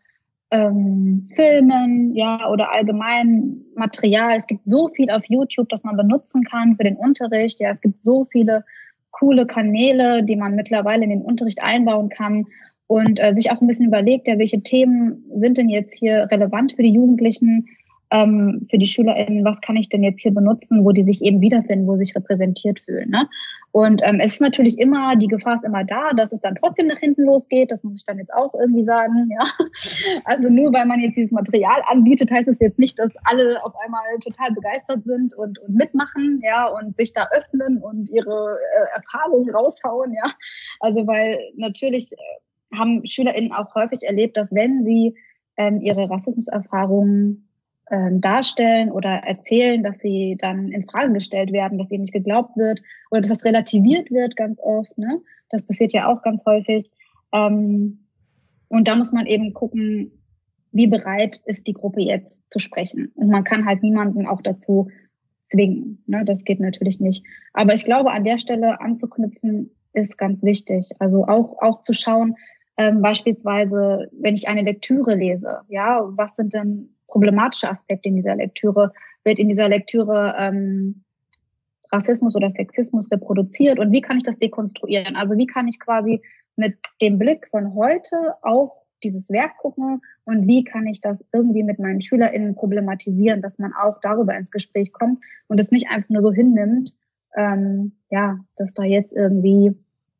ähm, Filmen, ja, oder allgemein Material. Es gibt so viel auf YouTube, das man benutzen kann für den Unterricht. Ja, es gibt so viele coole Kanäle, die man mittlerweile in den Unterricht einbauen kann und äh, sich auch ein bisschen überlegt, ja, welche Themen sind denn jetzt hier relevant für die Jugendlichen, ähm, für die SchülerInnen, was kann ich denn jetzt hier benutzen, wo die sich eben wiederfinden, wo sie sich repräsentiert fühlen, ne? Und ähm, es ist natürlich immer, die Gefahr ist immer da, dass es dann trotzdem nach hinten losgeht, das muss ich dann jetzt auch irgendwie sagen, ja. Also nur weil man jetzt dieses Material anbietet, heißt es jetzt nicht, dass alle auf einmal total begeistert sind und, und mitmachen, ja, und sich da öffnen und ihre äh, Erfahrungen raushauen, ja. Also weil natürlich äh, haben SchülerInnen auch häufig erlebt, dass wenn sie ähm, ihre Rassismuserfahrungen ähm, darstellen oder erzählen, dass sie dann in Frage gestellt werden, dass ihnen nicht geglaubt wird oder dass das relativiert wird ganz oft, ne? Das passiert ja auch ganz häufig. Ähm, und da muss man eben gucken, wie bereit ist die Gruppe jetzt zu sprechen. Und man kann halt niemanden auch dazu zwingen, ne? Das geht natürlich nicht. Aber ich glaube, an der Stelle anzuknüpfen ist ganz wichtig. Also auch auch zu schauen, ähm, beispielsweise, wenn ich eine Lektüre lese, ja, was sind denn problematische Aspekte in dieser Lektüre? Wird in dieser Lektüre ähm, Rassismus oder Sexismus reproduziert und wie kann ich das dekonstruieren? Also wie kann ich quasi mit dem Blick von heute auf dieses Werk gucken und wie kann ich das irgendwie mit meinen SchülerInnen problematisieren, dass man auch darüber ins Gespräch kommt und es nicht einfach nur so hinnimmt, ähm, ja, dass da jetzt irgendwie,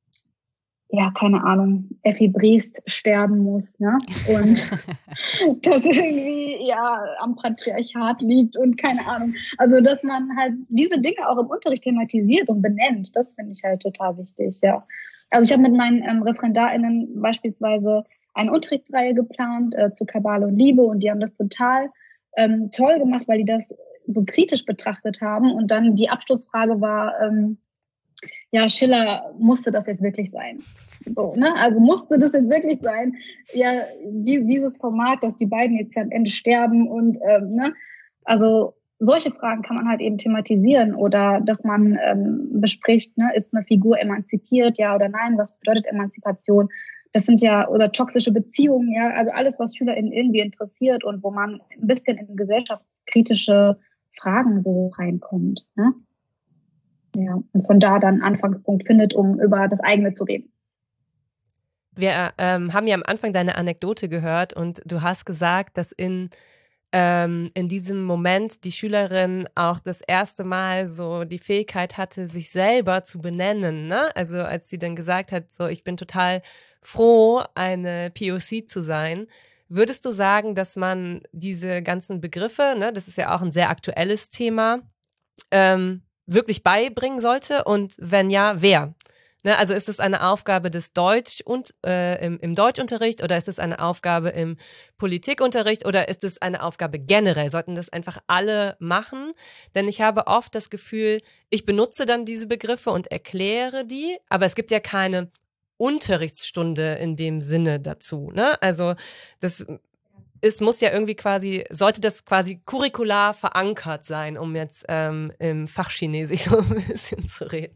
ja, keine Ahnung, Effi Briest sterben muss, ne? Und das irgendwie, ja, am Patriarchat liegt und keine Ahnung. Also, dass man halt diese Dinge auch im Unterricht thematisiert und benennt, das finde ich halt total wichtig, ja. Also, ich habe mit meinen ähm, ReferendarInnen beispielsweise eine Unterrichtsreihe geplant äh, zu Kabale und Liebe und die haben das total ähm, toll gemacht, weil die das so kritisch betrachtet haben. Und dann die Abschlussfrage war, ähm, ja, Schiller, musste das jetzt wirklich sein? So, ne? Also musste das jetzt wirklich sein? Ja, die, dieses Format, dass die beiden jetzt ja am Ende sterben und, ähm, ne? Also solche Fragen kann man halt eben thematisieren oder dass man ähm, bespricht, ne, ist eine Figur emanzipiert, ja oder nein, was bedeutet Emanzipation? Das sind ja, oder toxische Beziehungen, ja, also alles, was SchülerInnen irgendwie interessiert und wo man ein bisschen in gesellschaftskritische Fragen so reinkommt, ne? Ja, und von da dann einen Anfangspunkt findet, um über das eigene zu reden. Wir ähm, haben ja am Anfang deine Anekdote gehört und du hast gesagt, dass in Ähm, in diesem Moment die Schülerin auch das erste Mal so die Fähigkeit hatte, sich selber zu benennen, ne? Also als sie dann gesagt hat, so ich bin total froh, eine P O C zu sein. Würdest du sagen, dass man diese ganzen Begriffe, ne, das ist ja auch ein sehr aktuelles Thema, ähm, wirklich beibringen sollte? Und wenn ja, wer? Ne, also ist es eine Aufgabe des Deutsch und äh, im, im Deutschunterricht oder ist es eine Aufgabe im Politikunterricht oder ist es eine Aufgabe generell? Sollten das einfach alle machen? Denn ich habe oft das Gefühl, ich benutze dann diese Begriffe und erkläre die, aber es gibt ja keine Unterrichtsstunde in dem Sinne dazu. Ne? Also das es muss ja irgendwie quasi, sollte das quasi curricular verankert sein, um jetzt ähm, im Fachchinesisch so ein bisschen zu reden.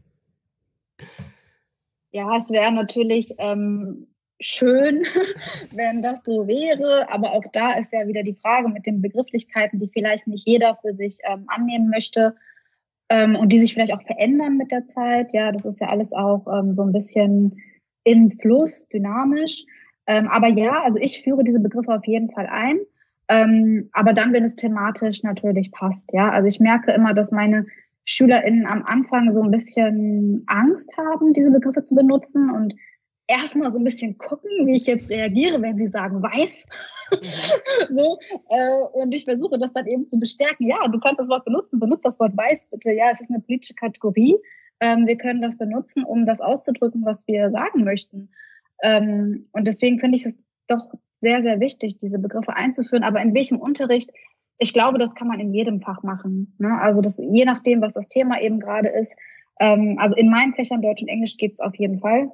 Ja, es wäre natürlich ähm, schön, wenn das so wäre, aber auch da ist ja wieder die Frage mit den Begrifflichkeiten, die vielleicht nicht jeder für sich ähm, annehmen möchte ähm, und die sich vielleicht auch verändern mit der Zeit. Ja, das ist ja alles auch ähm, so ein bisschen im Fluss, dynamisch. Ähm, aber ja, also ich führe diese Begriffe auf jeden Fall ein, ähm, aber dann, wenn es thematisch natürlich passt. Ja, also ich merke immer, dass meine SchülerInnen am Anfang so ein bisschen Angst haben, diese Begriffe zu benutzen und erstmal so ein bisschen gucken, wie ich jetzt reagiere, wenn sie sagen weiß. Mhm. so, äh, und ich versuche das dann eben zu bestärken. Ja, du kannst das Wort benutzen, benutze das Wort weiß bitte. Ja, es ist eine politische Kategorie. Ähm, wir können das benutzen, um das auszudrücken, was wir sagen möchten. Ähm, und deswegen finde ich es doch sehr, sehr wichtig, diese Begriffe einzuführen. Aber in welchem Unterricht? Ich glaube, das kann man in jedem Fach machen. Ne? Also das, je nachdem, was das Thema eben gerade ist. Ähm, also in meinen Fächern Deutsch und Englisch geht es auf jeden Fall.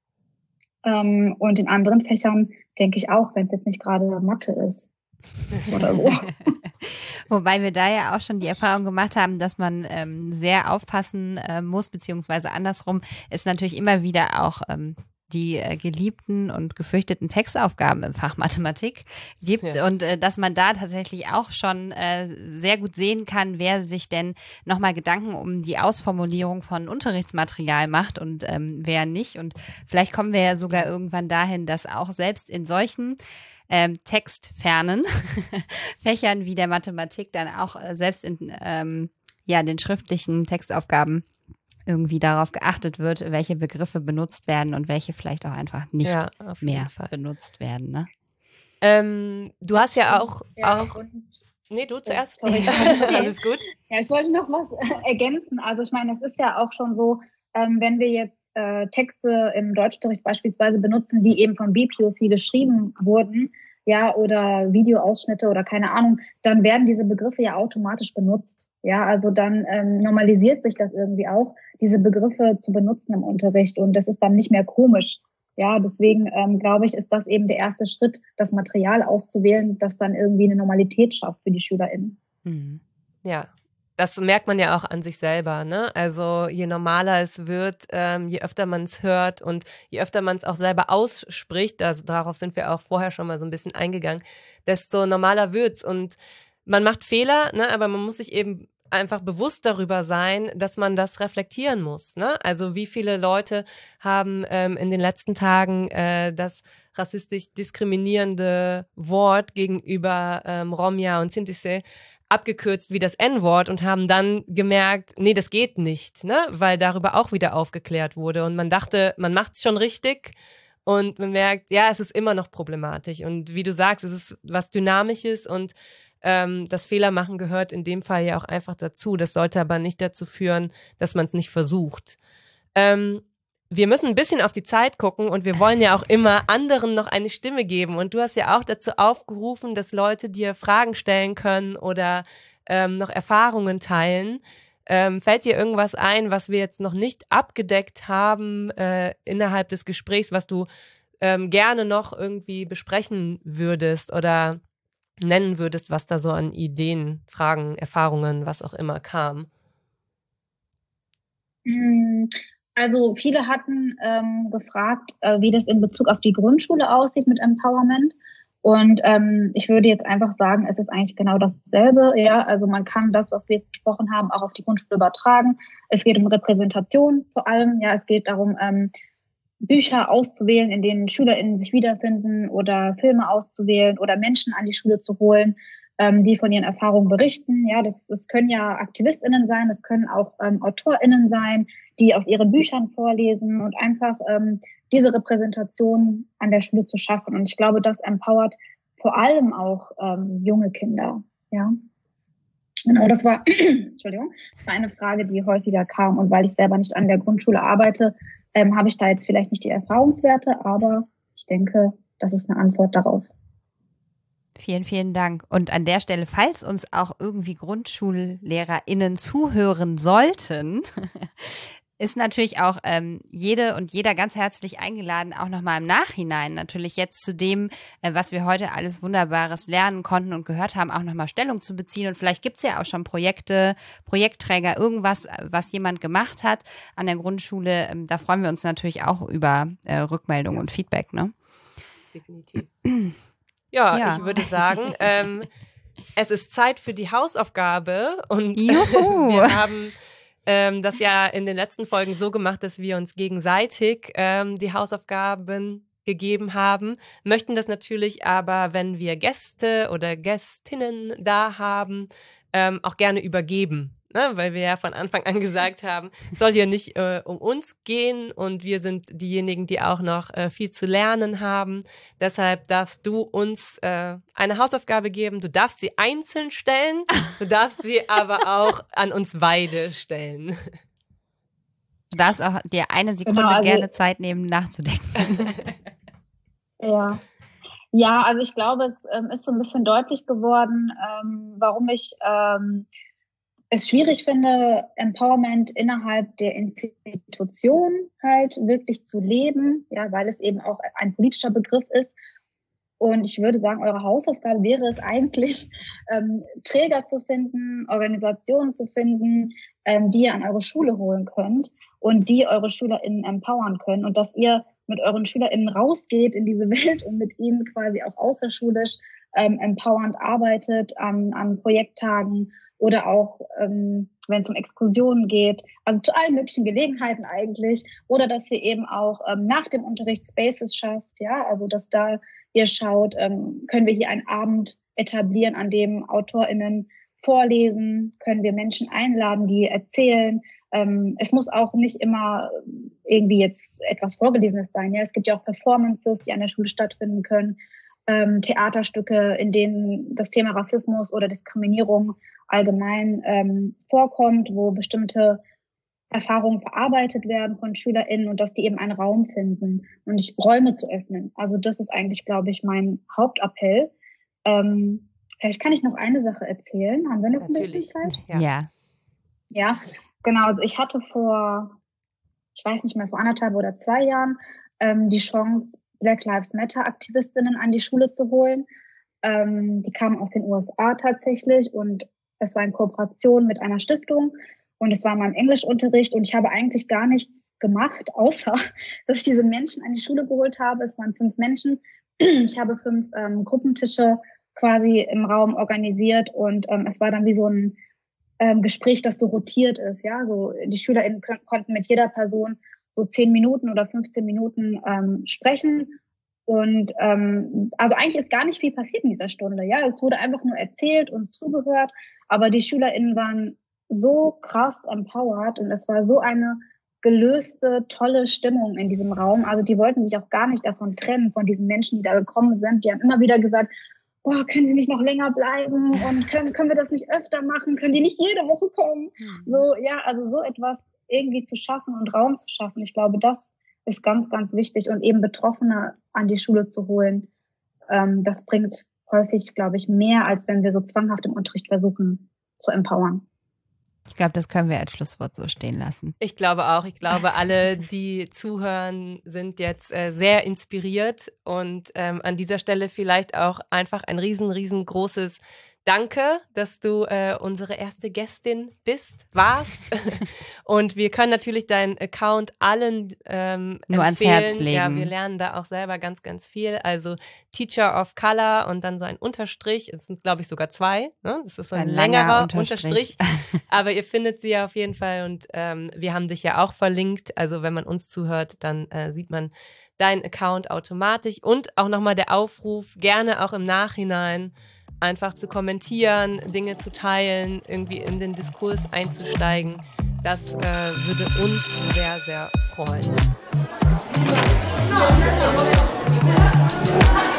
Ähm, und in anderen Fächern denke ich auch, wenn es jetzt nicht gerade Mathe ist oder so. Wobei wir da ja auch schon die Erfahrung gemacht haben, dass man ähm, sehr aufpassen äh, muss, beziehungsweise andersrum ist natürlich immer wieder auch ähm, die äh, geliebten und gefürchteten Textaufgaben im Fach Mathematik gibt ja. und äh, dass man da tatsächlich auch schon äh, sehr gut sehen kann, wer sich denn nochmal Gedanken um die Ausformulierung von Unterrichtsmaterial macht und ähm, wer nicht. Und vielleicht kommen wir ja sogar irgendwann dahin, dass auch selbst in solchen ähm, textfernen Fächern wie der Mathematik dann auch äh, selbst in ähm, ja, den schriftlichen Textaufgaben irgendwie darauf geachtet wird, welche Begriffe benutzt werden und welche vielleicht auch einfach nicht ja, mehr benutzt werden. Ne? Ähm, du hast ja auch... Ja, auch nee, du zuerst. Sorry. Alles gut. Ja, ich wollte noch was ergänzen. Also ich meine, es ist ja auch schon so, ähm, wenn wir jetzt äh, Texte im Deutschunterricht beispielsweise benutzen, die eben vom B P O C geschrieben wurden, ja, oder Videoausschnitte oder keine Ahnung, dann werden diese Begriffe ja automatisch benutzt. Ja, also dann ähm, normalisiert sich das irgendwie auch, diese Begriffe zu benutzen im Unterricht und das ist dann nicht mehr komisch. Ja, deswegen ähm, glaube ich, ist das eben der erste Schritt, das Material auszuwählen, das dann irgendwie eine Normalität schafft für die SchülerInnen. Mhm. Ja, das merkt man ja auch an sich selber, ne? Also je normaler es wird, ähm, je öfter man es hört und je öfter man es auch selber ausspricht, also darauf sind wir auch vorher schon mal so ein bisschen eingegangen, desto normaler wird's und man macht Fehler, ne? Aber man muss sich eben einfach bewusst darüber sein, dass man das reflektieren muss. Ne? Also wie viele Leute haben ähm, in den letzten Tagen äh, das rassistisch diskriminierende Wort gegenüber ähm, Romja und Sintise abgekürzt wie das En-Wort und haben dann gemerkt, nee, das geht nicht, ne? Weil darüber auch wieder aufgeklärt wurde und man dachte, man macht's schon richtig und man merkt, ja, es ist immer noch problematisch und wie du sagst, es ist was Dynamisches und Ähm, das Fehlermachen gehört in dem Fall ja auch einfach dazu. Das sollte aber nicht dazu führen, dass man es nicht versucht. Ähm, wir müssen ein bisschen auf die Zeit gucken und wir wollen ja auch immer anderen noch eine Stimme geben. Und du hast ja auch dazu aufgerufen, dass Leute dir Fragen stellen können oder ähm, noch Erfahrungen teilen. Ähm, fällt dir irgendwas ein, was wir jetzt noch nicht abgedeckt haben äh, innerhalb des Gesprächs, was du ähm, gerne noch irgendwie besprechen würdest oder nennen würdest, was da so an Ideen, Fragen, Erfahrungen, was auch immer kam? Also viele hatten ähm, gefragt, äh, wie das in Bezug auf die Grundschule aussieht mit Empowerment. Und ähm, ich würde jetzt einfach sagen, es ist eigentlich genau dasselbe. Ja, also man kann das, was wir jetzt besprochen haben, auch auf die Grundschule übertragen. Es geht um Repräsentation vor allem. Ja, es geht darum, ähm, Bücher auszuwählen, in denen SchülerInnen sich wiederfinden oder Filme auszuwählen oder Menschen an die Schule zu holen, ähm, die von ihren Erfahrungen berichten. Ja, das, das können ja AktivistInnen sein, das können auch ähm, AutorInnen sein, die aus ihren Büchern vorlesen und einfach ähm, diese Repräsentation an der Schule zu schaffen. Und ich glaube, das empowert vor allem auch ähm, junge Kinder. Ja, genau, das war, Entschuldigung, das war eine Frage, die häufiger kam. Und weil ich selber nicht an der Grundschule arbeite, ähm, habe ich da jetzt vielleicht nicht die Erfahrungswerte, aber ich denke, das ist eine Antwort darauf. Vielen, vielen Dank. Und an der Stelle, falls uns auch irgendwie GrundschullehrerInnen zuhören sollten, ist natürlich auch ähm, jede und jeder ganz herzlich eingeladen, auch nochmal im Nachhinein natürlich jetzt zu dem, äh, was wir heute alles Wunderbares lernen konnten und gehört haben, auch nochmal Stellung zu beziehen. Und vielleicht gibt's ja auch schon Projekte, Projektträger, irgendwas, was jemand gemacht hat an der Grundschule. Ähm, da freuen wir uns natürlich auch über äh, Rückmeldung und Feedback, ne? Definitiv. Ja, Ja. ich würde sagen, ähm, es ist Zeit für die Hausaufgabe und Juhu. wir haben ähm, das ja in den letzten Folgen so gemacht, dass wir uns gegenseitig ähm, die Hausaufgaben gegeben haben, möchten das natürlich aber, wenn wir Gäste oder Gästinnen da haben, ähm, auch gerne übergeben. Ne, weil wir ja von Anfang an gesagt haben, es soll hier nicht äh, um uns gehen und wir sind diejenigen, die auch noch äh, viel zu lernen haben. Deshalb darfst du uns äh, eine Hausaufgabe geben. Du darfst sie einzeln stellen, du darfst sie aber auch an uns beide stellen. Du darfst auch dir eine Sekunde Genau, also, gerne Zeit nehmen, nachzudenken. Ja. Ja, also ich glaube, es ähm, ist so ein bisschen deutlich geworden, ähm, warum ich ähm, es schwierig finde, Empowerment innerhalb der Institution halt wirklich zu leben, ja, weil es eben auch ein politischer Begriff ist. Und ich würde sagen, eure Hausaufgabe wäre es eigentlich, ähm, Träger zu finden, Organisationen zu finden, ähm, die ihr an eure Schule holen könnt und die eure SchülerInnen empowern können und dass ihr mit euren SchülerInnen rausgeht in diese Welt und mit ihnen quasi auch außerschulisch ähm, empowernd arbeitet an, an Projekttagen oder auch, ähm, wenn es um Exkursionen geht, also zu allen möglichen Gelegenheiten eigentlich, oder dass ihr eben auch ähm, nach dem Unterricht Spaces schafft, ja, also dass da ihr schaut, ähm, können wir hier einen Abend etablieren, an dem AutorInnen vorlesen, können wir Menschen einladen, die erzählen. Ähm, es muss auch nicht immer irgendwie jetzt etwas Vorgelesenes sein, ja, es gibt ja auch Performances, die an der Schule stattfinden können, ähm, Theaterstücke, in denen das Thema Rassismus oder Diskriminierung allgemein ähm, vorkommt, wo bestimmte Erfahrungen verarbeitet werden von SchülerInnen und dass die eben einen Raum finden und nicht Räume zu öffnen. Also das ist eigentlich, glaube ich, mein Hauptappell. Ähm, vielleicht kann ich noch eine Sache erzählen. Haben wir noch ein bisschen Zeit? Ja. ja. Ja, genau. Also ich hatte vor, ich weiß nicht mehr, vor anderthalb oder zwei Jahren ähm, die Chance, Black Lives Matter Aktivistinnen an die Schule zu holen. Ähm, die kamen aus den U S A tatsächlich und es war in Kooperation mit einer Stiftung und es war mein Englischunterricht und ich habe eigentlich gar nichts gemacht, außer dass ich diese Menschen an die Schule geholt habe. Es waren fünf Menschen. Ich habe fünf ähm, Gruppentische quasi im Raum organisiert und ähm, es war dann wie so ein ähm, Gespräch, das so rotiert ist. Ja, so die SchülerInnen k- konnten mit jeder Person so zehn Minuten oder fünfzehn Minuten ähm, sprechen. Und ähm, also eigentlich ist gar nicht viel passiert in dieser Stunde. Ja, es wurde einfach nur erzählt und zugehört, aber die SchülerInnen waren so krass empowered und es war so eine gelöste, tolle Stimmung in diesem Raum. Also die wollten sich auch gar nicht davon trennen, von diesen Menschen, die da gekommen sind. Die haben immer wieder gesagt, boah, können Sie nicht noch länger bleiben und können, können wir das nicht öfter machen? Können die nicht jede Woche kommen? So, ja, also so etwas irgendwie zu schaffen und Raum zu schaffen. Ich glaube, das ist ganz, ganz wichtig. Und eben Betroffene an die Schule zu holen, ähm, das bringt häufig, glaube ich, mehr, als wenn wir so zwanghaft im Unterricht versuchen zu empowern. Ich glaube, das können wir als Schlusswort so stehen lassen. Ich glaube auch. Ich glaube, alle, die zuhören, sind jetzt äh, sehr inspiriert und ähm, an dieser Stelle vielleicht auch einfach ein riesen, riesengroßes Danke, dass du äh, unsere erste Gästin bist, warst. Und wir können natürlich deinen Account allen ähm, Nur empfehlen. ans Herz legen. Ja, wir lernen da auch selber ganz, ganz viel. Also Teacher of Color und dann so ein Unterstrich. Es sind, glaube ich, sogar zwei. Ne? Das ist so ein, Ein längerer langer Unterstrich. Unterstrich. Aber ihr findet sie ja auf jeden Fall. Und ähm, wir haben dich ja auch verlinkt. Also wenn man uns zuhört, dann äh, sieht man deinen Account automatisch. Und auch nochmal der Aufruf, gerne auch im Nachhinein einfach zu kommentieren, Dinge zu teilen, irgendwie in den Diskurs einzusteigen. Das äh, würde uns sehr, sehr freuen.